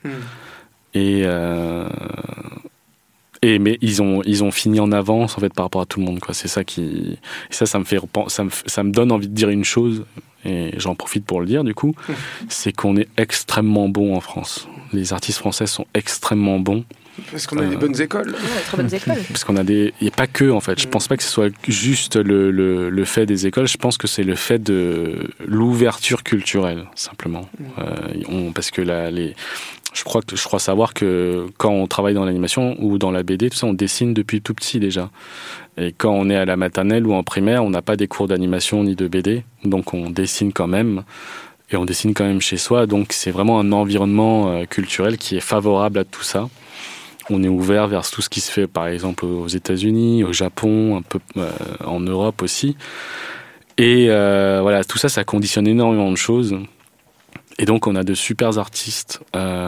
Mais ils ont fini en avance en fait par rapport à tout le monde, quoi. C'est ça ça me donne envie de dire une chose, et j'en profite pour le dire du coup, c'est qu'on est extrêmement bon en France. Les artistes français sont extrêmement bons. Parce qu'on a des bonnes écoles. Ouais, très bonnes écoles. Parce qu'on a il n'y a pas que en fait. Je pense pas que ce soit juste le fait des écoles. Je pense que c'est le fait de l'ouverture culturelle simplement. Parce que je crois savoir que quand on travaille dans l'animation ou dans la BD, tout ça, on dessine depuis tout petit déjà. Et quand on est à la maternelle ou en primaire, on n'a pas des cours d'animation ni de BD, donc on dessine quand même. Et on dessine quand même chez soi. Donc c'est vraiment un environnement culturel qui est favorable à tout ça. On est ouvert vers tout ce qui se fait, par exemple, aux États-Unis, au Japon, un peu en Europe aussi. Et voilà, tout ça, ça conditionne énormément de choses. Et donc, on a de super artistes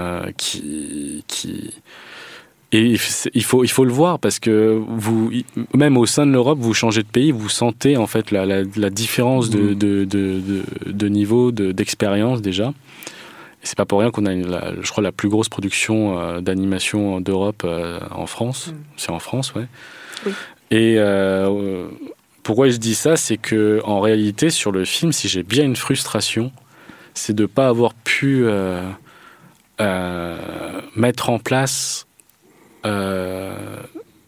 Et il faut le voir parce que même au sein de l'Europe, vous changez de pays, vous sentez en fait la différence de niveau, d'expérience déjà. Et c'est pas pour rien qu'on a, je crois, la plus grosse production d'animation d'Europe en France. C'est en France, ouais. Oui. Et pourquoi je dis ça, c'est que en réalité, sur le film, si j'ai bien une frustration, c'est de pas avoir pu mettre en place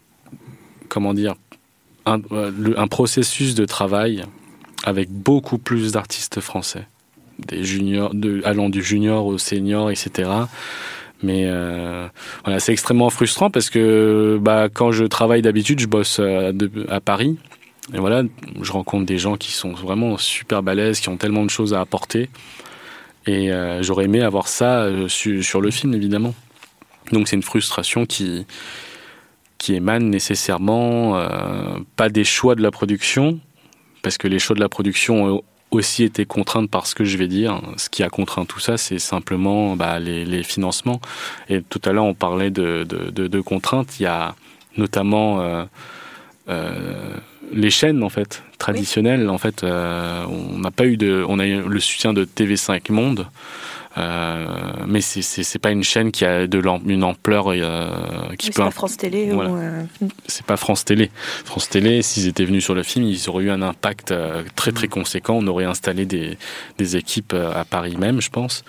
un processus de travail avec beaucoup plus d'artistes français, des juniors, allant du junior au senior, etc. Mais voilà, c'est extrêmement frustrant parce que quand je travaille d'habitude, je bosse à Paris. Et voilà, je rencontre des gens qui sont vraiment super balèzes, qui ont tellement de choses à apporter. Et j'aurais aimé avoir ça sur le film, évidemment. Donc c'est une frustration qui émane nécessairement pas des choix de la production, parce que les choix de la production ont aussi été contraints par ce que je vais dire. Ce qui a contraint tout ça, c'est simplement les financements. Et tout à l'heure, on parlait de contraintes. Il y a notamment les chaînes en fait traditionnelles. En fait, on a eu le soutien de TV5 Monde. Mais c'est pas une chaîne qui a une ampleur qui peut. C'est pas France Télé. Voilà. C'est pas France Télé. France Télé, s'ils étaient venus sur le film, ils auraient eu un impact très très conséquent. On aurait installé des équipes à Paris même, je pense.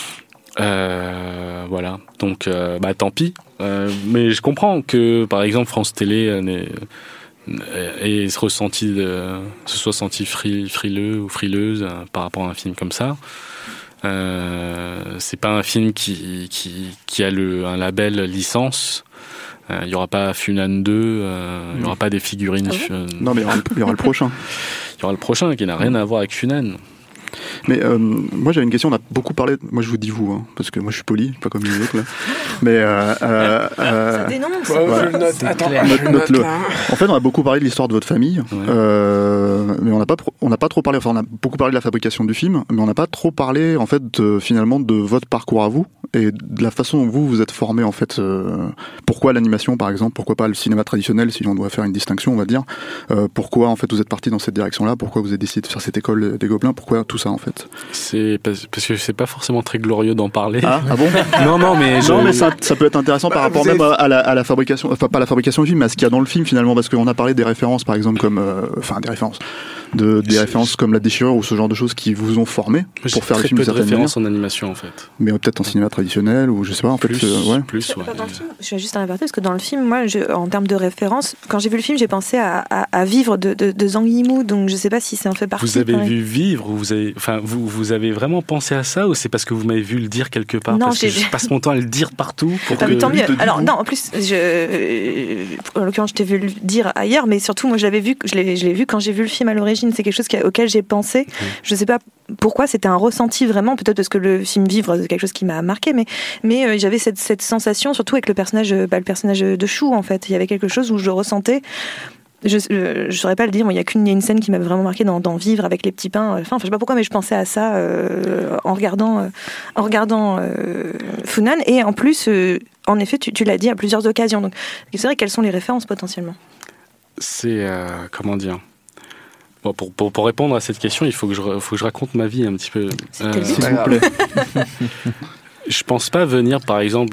Voilà. Donc, tant pis. Mais je comprends que, par exemple, France Télé se soit senti frileux ou frileuse par rapport à un film comme ça. C'est pas un film qui a un label licence. Il n'y aura pas Funan 2, il n'y aura pas des figurines. Non, mais il y aura le prochain. Il y aura le prochain qui n'a rien à voir avec Funan. Mais moi j'avais une question, on a beaucoup parlé, moi je vous dis vous, parce que moi je suis poli, pas comme les autres là. Mais ça dénonce. Note-le. En fait on a beaucoup parlé de l'histoire de votre famille, mais on n'a pas trop parlé, enfin on a beaucoup parlé de la fabrication du film, mais on n'a pas trop parlé en fait finalement de votre parcours à vous et de la façon dont vous êtes formé en fait. Pourquoi l'animation par exemple, pourquoi pas le cinéma traditionnel si on doit faire une distinction on va dire. Pourquoi en fait vous êtes parti dans cette direction-là, pourquoi vous avez décidé de faire cette école des Gobelins, pourquoi tout ça en fait? C'est parce que c'est pas forcément très glorieux d'en parler. Ah bon? Non mais ça peut être intéressant par rapport même à la fabrication, enfin pas la fabrication du film, mais à ce qu'il y a dans le film finalement, parce qu'on a parlé des références par exemple comme des références comme La Déchirure ou ce genre de choses qui vous ont formé pour faire le film. J'ai très peu de références en animation en fait. Mais peut-être en cinéma traditionnel ou je sais pas en fait. Plus. Dans le film, je fais juste un aparté parce que dans le film, moi, en termes de références, quand j'ai vu le film, j'ai pensé à Vivre de Zhang Yimou, donc je sais pas si ça en fait partie. Vous avez vu Vivre, vous avez vraiment pensé à ça ou c'est parce que vous m'avez vu le dire quelque part? Non, parce que je passe mon temps à le dire partout. Tant mieux. Alors non, en plus, en l'occurrence, je t'ai vu le dire ailleurs, mais surtout, moi, je l'ai vu quand j'ai vu le film à l'origine. C'est quelque chose auquel j'ai pensé. Je sais pas pourquoi, c'était un ressenti vraiment, peut-être parce que le film Vivre, c'est quelque chose qui m'a marqué, mais j'avais cette sensation, surtout avec le personnage de Chou, en fait. Il y avait quelque chose où je ressentais. Je saurais pas le dire, il y a une scène qui m'a vraiment marqué dans Vivre avec les petits pains. Enfin, je sais pas pourquoi, mais je pensais à ça en regardant Funan. Et en plus, en effet, tu l'as dit à plusieurs occasions. Donc, c'est vrai, quelles sont les références potentiellement? C'est comment dire? Bon, pour répondre à cette question, il faut que je raconte ma vie un petit peu. S'il vous plaît. Je pense pas venir, par exemple,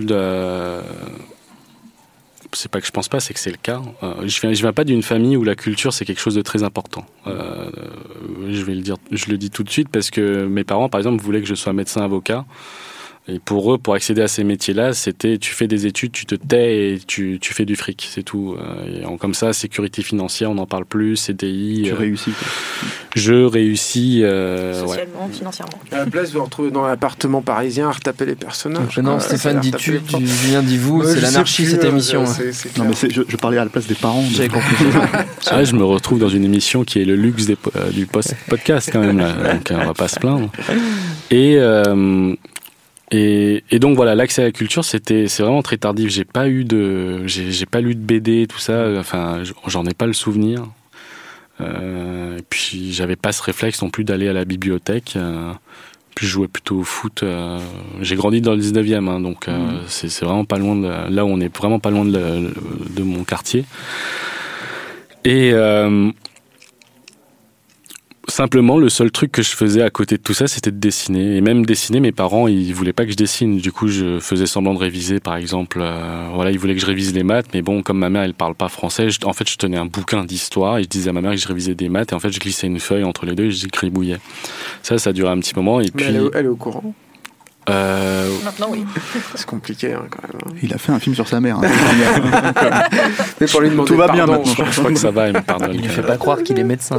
c'est pas que je pense pas, c'est que c'est le cas. Je viens pas d'une famille où la culture c'est quelque chose de très important. Je vais le dire, je le dis tout de suite parce que mes parents, par exemple, voulaient que je sois médecin avocat. Et pour eux, pour accéder à ces métiers-là, c'était tu fais des études, tu te tais et tu fais du fric, c'est tout. Et comme ça, sécurité financière, on n'en parle plus, CDI. Tu réussis. Je réussis. Socialement, financièrement. À la place de retrouver dans l'appartement parisien à retaper les personnages. Non, Stéphane, dis-tu, Julien dit vous, c'est l'anarchie cette émission. Non, mais je parlais à la place des parents. J'avais compris. Je me retrouve dans une émission qui est le luxe du podcast quand même, là. Donc on va pas se plaindre. Et donc voilà, l'accès à la culture, c'est vraiment très tardif. J'ai pas lu de BD, tout ça. Enfin, j'en ai pas le souvenir. Et puis j'avais pas ce réflexe non plus d'aller à la bibliothèque. Puis je jouais plutôt au foot. J'ai grandi dans le 19e, hein, donc c'est vraiment pas loin là où on est vraiment pas loin de mon quartier. Et simplement, le seul truc que je faisais à côté de tout ça, c'était de dessiner. Et même dessiner, mes parents, ils voulaient pas que je dessine. Du coup, je faisais semblant de réviser, par exemple. Ils voulaient que je révise les maths. Mais bon, comme ma mère, elle parle pas français, je tenais un bouquin d'histoire et je disais à ma mère que je révisais des maths. Et en fait, je glissais une feuille entre les deux et je gribouillais. Ça a duré un petit moment. Et puis... Mais elle est au courant? Maintenant, oui. C'est compliqué quand même. Il a fait un film sur sa mère. Mais pour lui demander tout va pardon, bien maintenant. Je crois que ça va, il me pardonne. Il ne fait pas croire qu'il est médecin.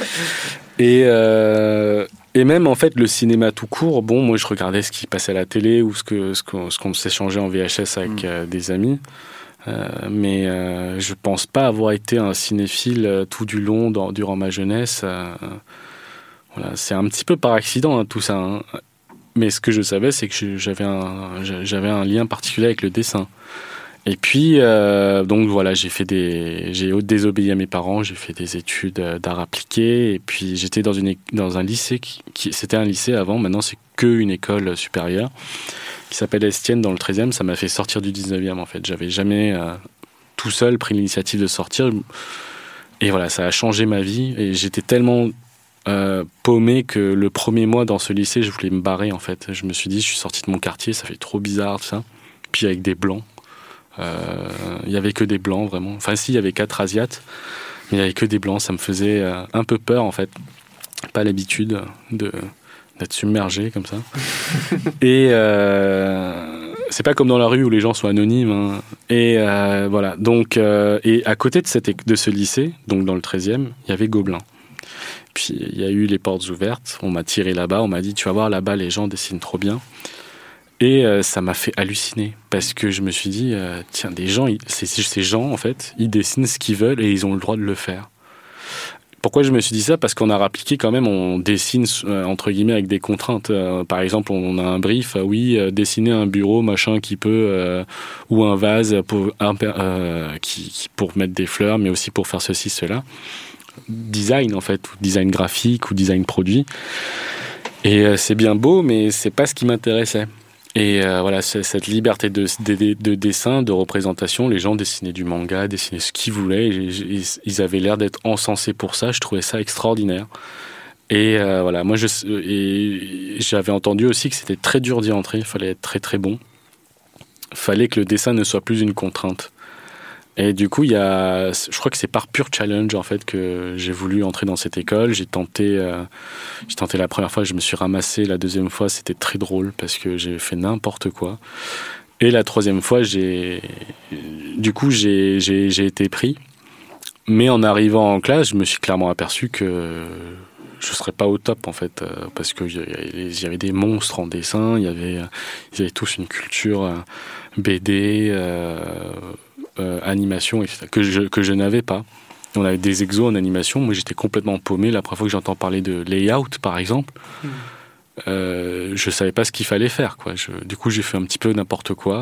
Et même en fait le cinéma tout court, bon moi je regardais ce qui passait à la télé ou ce qu'on s'échangeait en VHS avec des amis, mais je pense pas avoir été un cinéphile tout du long durant ma jeunesse. Voilà, c'est un petit peu par accident tout ça. Hein. Mais ce que je savais, c'est que j'avais un lien particulier avec le dessin. Et puis, donc voilà, j'ai désobéi à mes parents, j'ai fait des études d'art appliqué, et puis j'étais dans un lycée c'était un lycée avant, maintenant c'est qu'une école supérieure, qui s'appelle Estienne dans le 13e, ça m'a fait sortir du 19e en fait. J'avais jamais tout seul pris l'initiative de sortir, et voilà, ça a changé ma vie, et j'étais tellement paumé que le premier mois dans ce lycée, je voulais me barrer en fait. Je me suis dit, je suis sorti de mon quartier, ça fait trop bizarre tout ça, puis avec des blancs. Il y avait que des blancs vraiment. Enfin si, il y avait 4 asiates, mais il y avait que des blancs. Ça me faisait un peu peur en fait. Pas l'habitude d'être submergé comme ça. Et c'est pas comme dans la rue où les gens sont anonymes. Hein. Et voilà. Donc et à côté de ce lycée, donc dans le 13e, il y avait Gobelin. Puis il y a eu les portes ouvertes. On m'a tiré là-bas. On m'a dit tu vas voir là-bas, les gens dessinent trop bien. Et ça m'a fait halluciner parce que je me suis dit tiens, ces gens en fait, ils dessinent ce qu'ils veulent et ils ont le droit de le faire. Pourquoi je me suis dit ça? Parce qu'en art appliqué quand même, on dessine entre guillemets avec des contraintes. Par exemple, on a un brief, dessiner un bureau machin qui peut ou un vase pour mettre des fleurs, mais aussi pour faire ceci cela. Design en fait, ou design graphique ou design produit. Et c'est bien beau, mais c'est pas ce qui m'intéressait. Et voilà, cette liberté de dessin, de représentation, les gens dessinaient du manga, dessinaient ce qu'ils voulaient, ils avaient l'air d'être encensés pour ça, je trouvais ça extraordinaire. Et voilà, moi j'avais entendu aussi que c'était très dur d'y entrer, il fallait être très très bon, il fallait que le dessin ne soit plus une contrainte. Et du coup, je crois que c'est par pur challenge en fait que j'ai voulu entrer dans cette école. J'ai tenté la première fois, je me suis ramassé. La deuxième fois, c'était très drôle parce que j'ai fait n'importe quoi. Et la troisième fois, j'ai été pris. Mais en arrivant en classe, je me suis clairement aperçu que je serais pas au top en fait, parce que il y avait des monstres en dessin, ils avaient tous une culture BD. Animation, etc., que je n'avais pas. On avait des exos en animation, moi j'étais complètement paumé. La première fois que j'entends parler de layout par exemple, je savais pas ce qu'il fallait faire quoi. Du coup j'ai fait un petit peu n'importe quoi,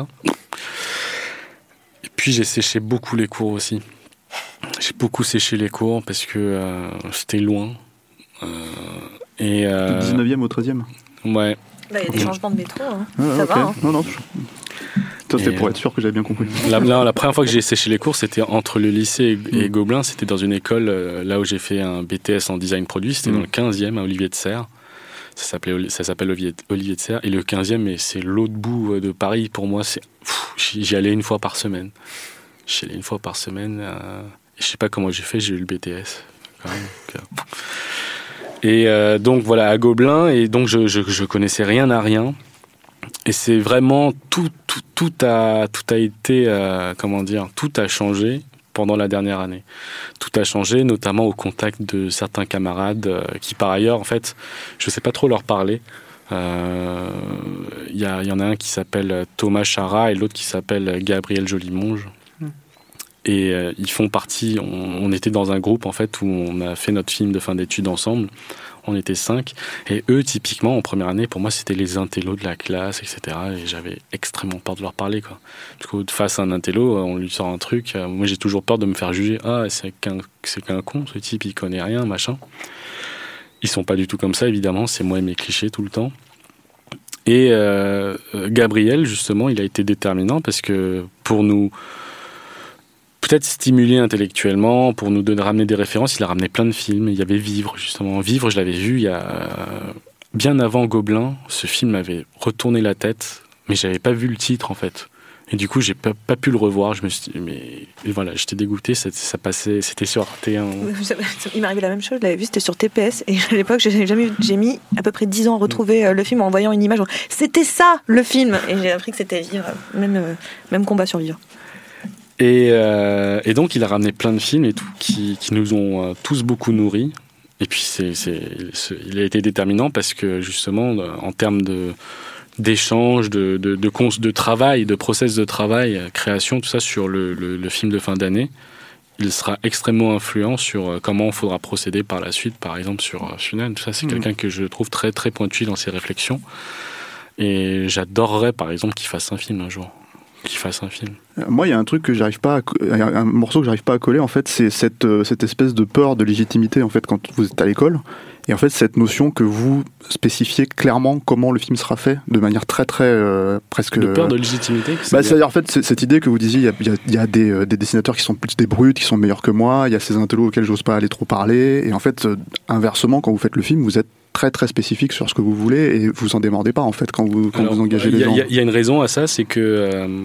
et puis j'ai séché beaucoup les cours aussi. J'ai beaucoup séché les cours parce que c'était loin, et du 19e au 13e. Ouais. Bah, il y a des changements de métro, hein. Ça va. Hein. Non. Ça, c'était pour être sûr que j'avais bien compris. La première fois que j'ai séché les cours, c'était entre le lycée et Gobelin. C'était dans une école, là où j'ai fait un BTS en design produit. C'était dans le 15e, à Olivier de Serres. Ça s'appelle Olivier de Serres. Et le 15e, c'est l'autre bout de Paris. Pour moi, j'y allais une fois par semaine. Et je sais pas comment j'ai fait, j'ai eu le BTS. Quand même. Et donc voilà, à Gobelin. Et donc je connaissais rien à rien. Et c'est vraiment tout a été tout a changé pendant la dernière année. Tout a changé, notamment au contact de certains camarades qui par ailleurs en fait, je sais pas trop leur parler. Il y en a un qui s'appelle Thomas Chara et l'autre qui s'appelle Gabriel Jolimonge. Et ils font partie. On était dans un groupe en fait où on a fait notre film de fin d'études ensemble. On était 5, et eux, typiquement, en première année, pour moi, c'était les intellos de la classe, etc. Et j'avais extrêmement peur de leur parler, quoi. Du coup, face à un intello, on lui sort un truc. Moi, j'ai toujours peur de me faire juger. Ah, c'est qu'un con, ce type, il connaît rien, machin. Ils sont pas du tout comme ça, évidemment. C'est moi et mes clichés tout le temps. Et Gabriel, justement, il a été déterminant parce que pour nous peut-être stimuler intellectuellement, pour nous ramener des références, il a ramené plein de films. Il y avait Vivre, justement. Vivre, je l'avais vu bien avant Gobelin. Ce film m'avait retourné la tête, mais j'avais pas vu le titre, en fait. Et du coup, j'ai pas pu le revoir. Je me suis dit, mais voilà, j'étais dégoûté. Ça passait, c'était sur Arte1. Il m'est arrivé la même chose. Je l'avais vu, c'était sur TPS. Et à l'époque, j'ai mis à peu près 10 ans à retrouver le film en voyant une image. C'était ça, le film. Et j'ai appris que c'était Vivre. Même combat sur Vivre. Et donc, il a ramené plein de films et tout qui nous ont tous beaucoup nourris. Et puis, il a été déterminant parce que justement, en termes d'échange, de travail, de process de travail, création, tout ça sur le film de fin d'année, il sera extrêmement influent sur comment il faudra procéder par la suite, par exemple sur Funan. Tout ça, c'est quelqu'un que je trouve très, très pointu dans ses réflexions. Et j'adorerais, par exemple, qu'il fasse un film un jour. Moi, il y a un truc que un morceau que j'arrive pas à coller, en fait, c'est cette espèce de peur de légitimité, en fait, quand vous êtes à l'école. Et en fait, cette notion que vous spécifiez clairement comment le film sera fait, de manière très, très presque. De peur de légitimité. C'est-à-dire, en fait, cette idée que vous disiez, il y a des dessinateurs qui sont plus des brutes, qui sont meilleurs que moi. Il y a ces intellos auxquels j'ose pas aller trop parler. Et en fait, inversement, quand vous faites le film, vous êtes très très spécifique sur ce que vous voulez et vous en démordez pas en fait quand vous engagez les gens. Il y a une raison à ça, c'est que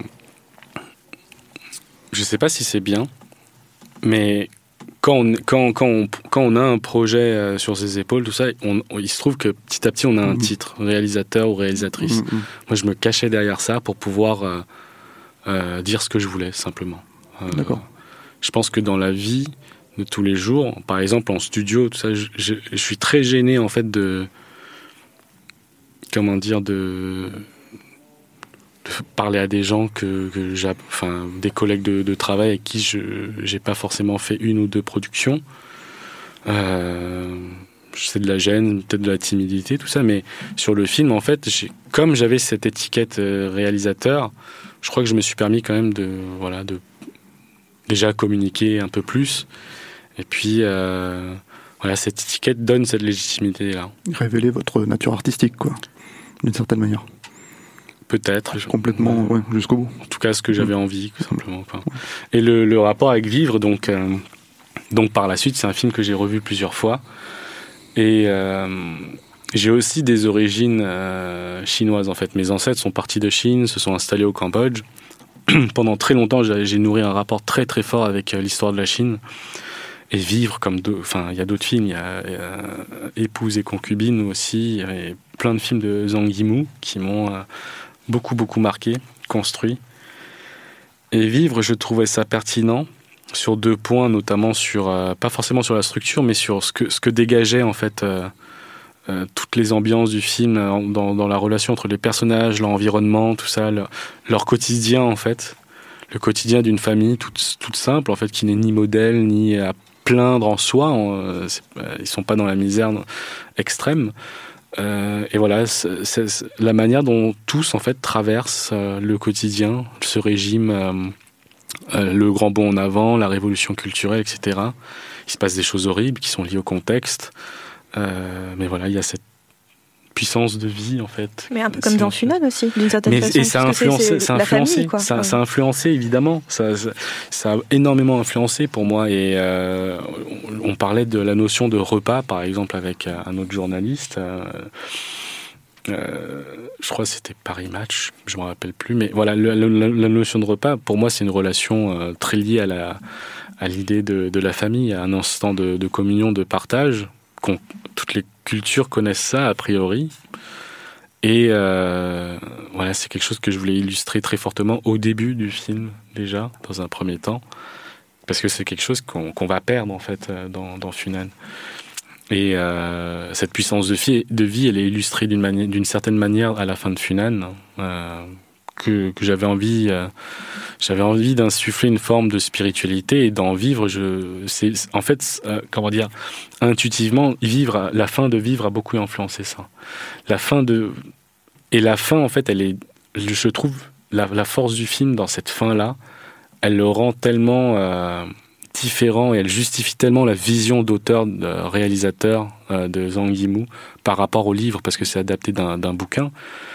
je sais pas si c'est bien, mais quand on a un projet sur ses épaules, tout ça, il se trouve que petit à petit on a un titre, réalisateur ou réalisatrice. Moi, je me cachais derrière ça pour pouvoir dire ce que je voulais simplement. D'accord. Je pense que dans la vie de tous les jours, par exemple en studio, tout ça, je suis très gêné en fait de parler à des gens des collègues de travail avec qui j'ai pas forcément fait une ou deux productions. C'est de la gêne, peut-être de la timidité, tout ça, mais sur le film, en fait, comme j'avais cette étiquette réalisateur, je crois que je me suis permis quand même de déjà communiquer un peu plus. Et puis, cette étiquette donne cette légitimité-là. Révéler votre nature artistique, quoi, d'une certaine manière. Peut-être. Complètement, jusqu'au bout. En tout cas, ce que j'avais envie, tout simplement. Et le rapport avec Vivre, donc par la suite, c'est un film que j'ai revu plusieurs fois. Et j'ai aussi des origines chinoises, en fait. Mes ancêtres sont partis de Chine, se sont installés au Cambodge. Pendant très longtemps, j'ai nourri un rapport très très fort avec l'histoire de la Chine. Et Vivre, il y a d'autres films, il y a Épouse et concubine aussi, il y avait plein de films de Zhang Yimou qui m'ont beaucoup beaucoup marqué, construit. Et Vivre, je trouvais ça pertinent sur deux points, notamment sur, pas forcément sur la structure, mais sur ce que dégageait en fait toutes les ambiances du film dans la relation entre les personnages, leur environnement, tout ça, leur quotidien en fait. Le quotidien d'une famille toute simple, en fait, qui n'est ni modèle, ni à plaindre en soi. Ils sont pas dans la misère extrême. Et voilà, c'est la manière dont tous, en fait, traversent le quotidien, ce régime, le grand bond en avant, la révolution culturelle, etc. Il se passe des choses horribles qui sont liées au contexte. Mais voilà, il y a cette puissance de vie en fait. Mais un peu comme dans Funan aussi, d'une certaine façon. Et ça a influencé évidemment. Ça a énormément influencé pour moi. Et on parlait de la notion de repas, par exemple, avec un autre journaliste. Je crois que c'était Paris Match, je me rappelle plus. Mais voilà, la notion de repas, pour moi, c'est une relation très liée à l'idée de la famille, à un instant de communion, de partage. Toutes les cultures connaissent ça a priori, et c'est quelque chose que je voulais illustrer très fortement au début du film déjà, dans un premier temps, parce que c'est quelque chose qu'on va perdre en fait dans Funan. Et cette puissance de vie, elle est illustrée d'une certaine manière à la fin de Funan, que j'avais envie d'insuffler une forme de spiritualité et d'en vivre. Intuitivement, la fin de Vivre a beaucoup influencé ça. La fin, en fait, elle est, je trouve, la force du film dans cette fin-là, elle le rend tellement différent et elle justifie tellement la vision d'auteur, de réalisateur de Zhang Yimou par rapport au livre, parce que c'est adapté d'un bouquin.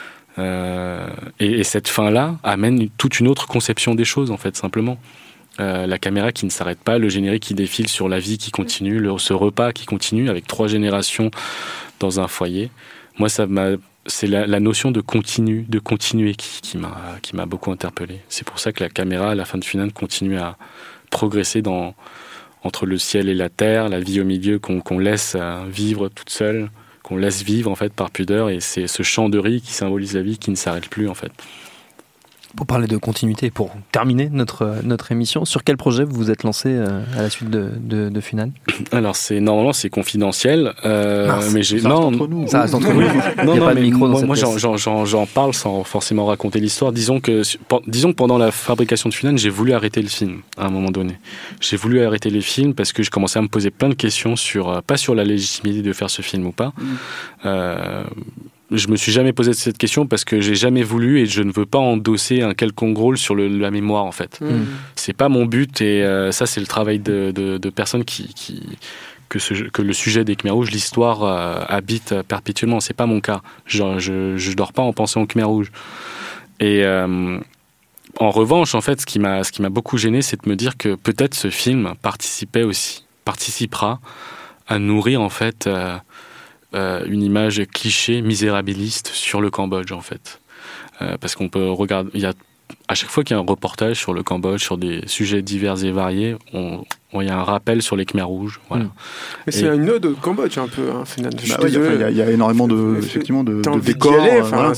Et cette fin-là amène toute une autre conception des choses, en fait, simplement. La caméra qui ne s'arrête pas, le générique qui défile sur la vie qui continue, ce repas qui continue avec 3 générations dans un foyer. moi, c'est la notion de continuer qui m'a beaucoup interpellé. C'est pour ça que la caméra, à la fin de Funan, continue à progresser entre le ciel et la terre, la vie au milieu qu'on laisse vivre toute seule, qu'on laisse vivre en fait par pudeur, et c'est ce chant de riz qui symbolise la vie qui ne s'arrête plus en fait. Pour parler de continuité, pour terminer notre émission, sur quel projet vous vous êtes lancé à la suite de Funan ? Alors normalement c'est confidentiel, mais ça reste entre nous. Non, il n'y a pas de micro dans moi cette j'en parle sans forcément raconter l'histoire. Disons que pendant la fabrication de Funan, j'ai voulu arrêter le film à un moment donné. J'ai voulu arrêter les films parce que je commençais à me poser plein de questions pas sur la légitimité de faire ce film ou pas. Je me suis jamais posé cette question parce que j'ai jamais voulu et je ne veux pas endosser un quelconque rôle sur la mémoire en fait. C'est pas mon but, et ça c'est le travail de personnes que le sujet des Khmers rouges, l'histoire habite perpétuellement. C'est pas mon cas. Je dors pas en pensant aux Khmers rouges. Et en revanche, en fait, ce qui m'a beaucoup gêné, c'est de me dire que peut-être ce film participera à nourrir en fait une image cliché, misérabiliste sur le Cambodge en fait. Parce qu'on peut regarder, à chaque fois qu'il y a un reportage sur le Cambodge, sur des sujets divers et variés, il y a un rappel sur les Khmers rouges. Voilà. Mais c'est une ode au Cambodge un peu, hein, finalement. Il y a énormément de décors. Moi,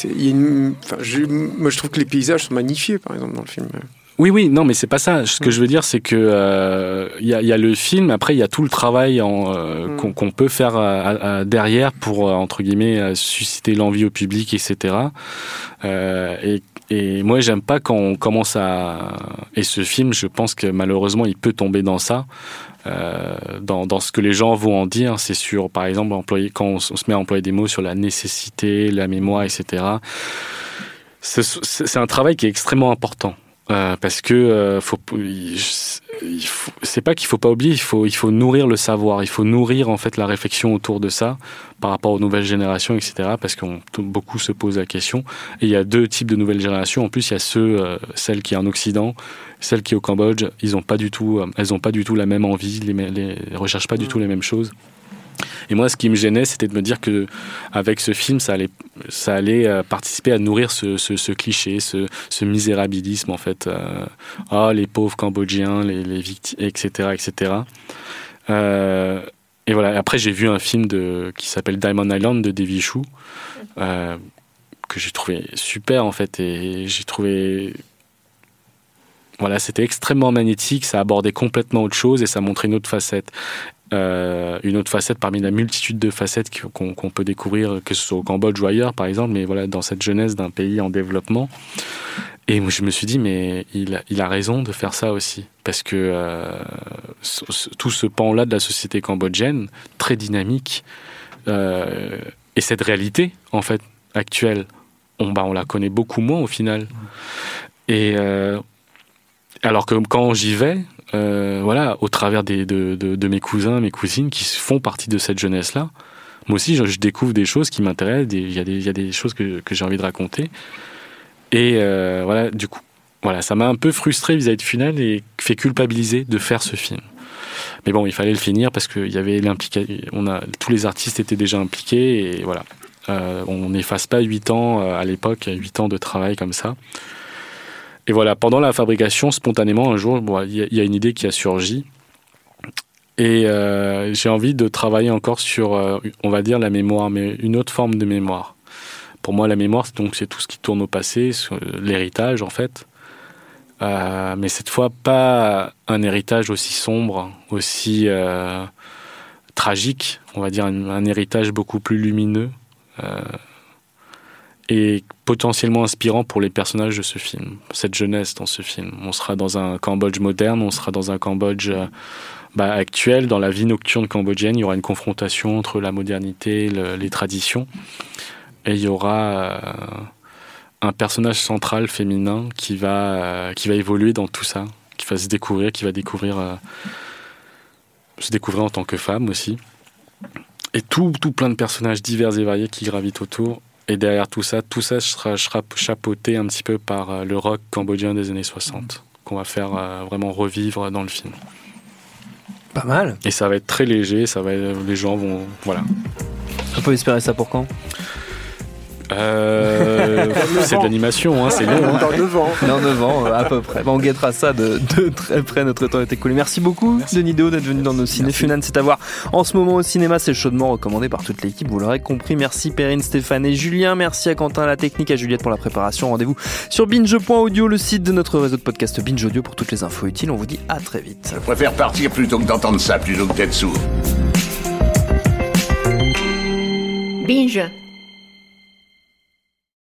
je trouve que les paysages sont magnifiés, par exemple, dans le film. Oui, non, mais c'est pas ça. Ce que je veux dire, c'est que y a le film. Après, il y a tout le travail qu'on peut faire derrière pour entre guillemets susciter l'envie au public, etc. Et moi, j'aime pas quand on commence Et ce film, je pense que malheureusement, il peut tomber dans ça. Dans ce que les gens vont en dire, c'est sur, par exemple, quand on se met à employer des mots sur la nécessité, la mémoire, etc. C'est un travail qui est extrêmement important. Parce que c'est pas qu'il faut pas oublier, il faut nourrir le savoir, il faut nourrir en fait la réflexion autour de ça par rapport aux nouvelles générations, etc. Parce que beaucoup se posent la question. Et il y a deux types de nouvelles générations. En plus, il y a celles qui sont en Occident, celles qui sont au Cambodge. Elles ont pas du tout la même envie, les recherchent pas du tout les mêmes choses. Et moi, ce qui me gênait, c'était de me dire que avec ce film, ça allait participer à nourrir ce cliché, ce misérabilisme en fait. Les pauvres Cambodgiens, les victimes, etc., etc. Et voilà. Après, j'ai vu un film qui s'appelle Diamond Island de Devi Shue, que j'ai trouvé super en fait, et j'ai trouvé. Voilà, c'était extrêmement magnétique, ça abordait complètement autre chose et ça montrait une autre facette. Parmi la multitude de facettes qu'on peut découvrir, que ce soit au Cambodge ou ailleurs par exemple, mais voilà, dans cette jeunesse d'un pays en développement. Et moi, je me suis dit, mais il a raison de faire ça aussi, parce que tout ce pan-là de la société cambodgienne, très dynamique, et cette réalité en fait actuelle, on la connaît beaucoup moins au final. Et alors que quand j'y vais, au travers de mes cousins, mes cousines qui font partie de cette jeunesse-là, moi aussi je découvre des choses qui m'intéressent, il y a des choses que j'ai envie de raconter. Et du coup, ça m'a un peu frustré vis-à-vis de Funan et fait culpabiliser de faire ce film. Mais bon, il fallait le finir parce que il y avait tous les artistes étaient déjà impliqués et voilà. On n'efface pas 8 ans à l'époque, 8 ans de travail comme ça. Et voilà, pendant la fabrication, spontanément, un jour, il y a une idée qui a surgi. Et j'ai envie de travailler encore sur, on va dire, la mémoire, mais une autre forme de mémoire. Pour moi, la mémoire, c'est tout ce qui tourne au passé, l'héritage, en fait. Mais cette fois, pas un héritage aussi sombre, aussi tragique. On va dire un héritage beaucoup plus lumineux. Et potentiellement inspirant pour les personnages de ce film, cette jeunesse dans ce film. On sera dans un Cambodge moderne, on sera dans un Cambodge actuel, dans la vie nocturne cambodgienne. Il y aura une confrontation entre la modernité et les traditions. Et il y aura un personnage central féminin qui va évoluer dans tout ça, qui va se découvrir, se découvrir en tant que femme aussi. Et tout plein de personnages divers et variés qui gravitent autour. Et derrière tout ça sera chapeauté un petit peu par le rock cambodgien des années 60, qu'on va faire vraiment revivre dans le film. Pas mal. Et ça va être très léger, les gens vont... Voilà. On peut espérer ça pour quand ? C'est de l'animation, c'est long. Dans 9 ans. Dans 9 ans, à peu près. On guettera ça de très près, notre temps est écoulé. Merci beaucoup, Denis Déo, d'être venu dans nos ciné. Funan, c'est à voir en ce moment au cinéma, c'est chaudement recommandé par toute l'équipe, vous l'aurez compris. Merci Perrine, Stéphane et Julien. Merci à Quentin, la technique, à Juliette pour la préparation. Rendez-vous sur binge.audio, le site de notre réseau de podcast Binge Audio pour toutes les infos utiles. On vous dit à très vite. Je préfère partir plutôt que d'entendre ça, plutôt que d'être sourd. Binge.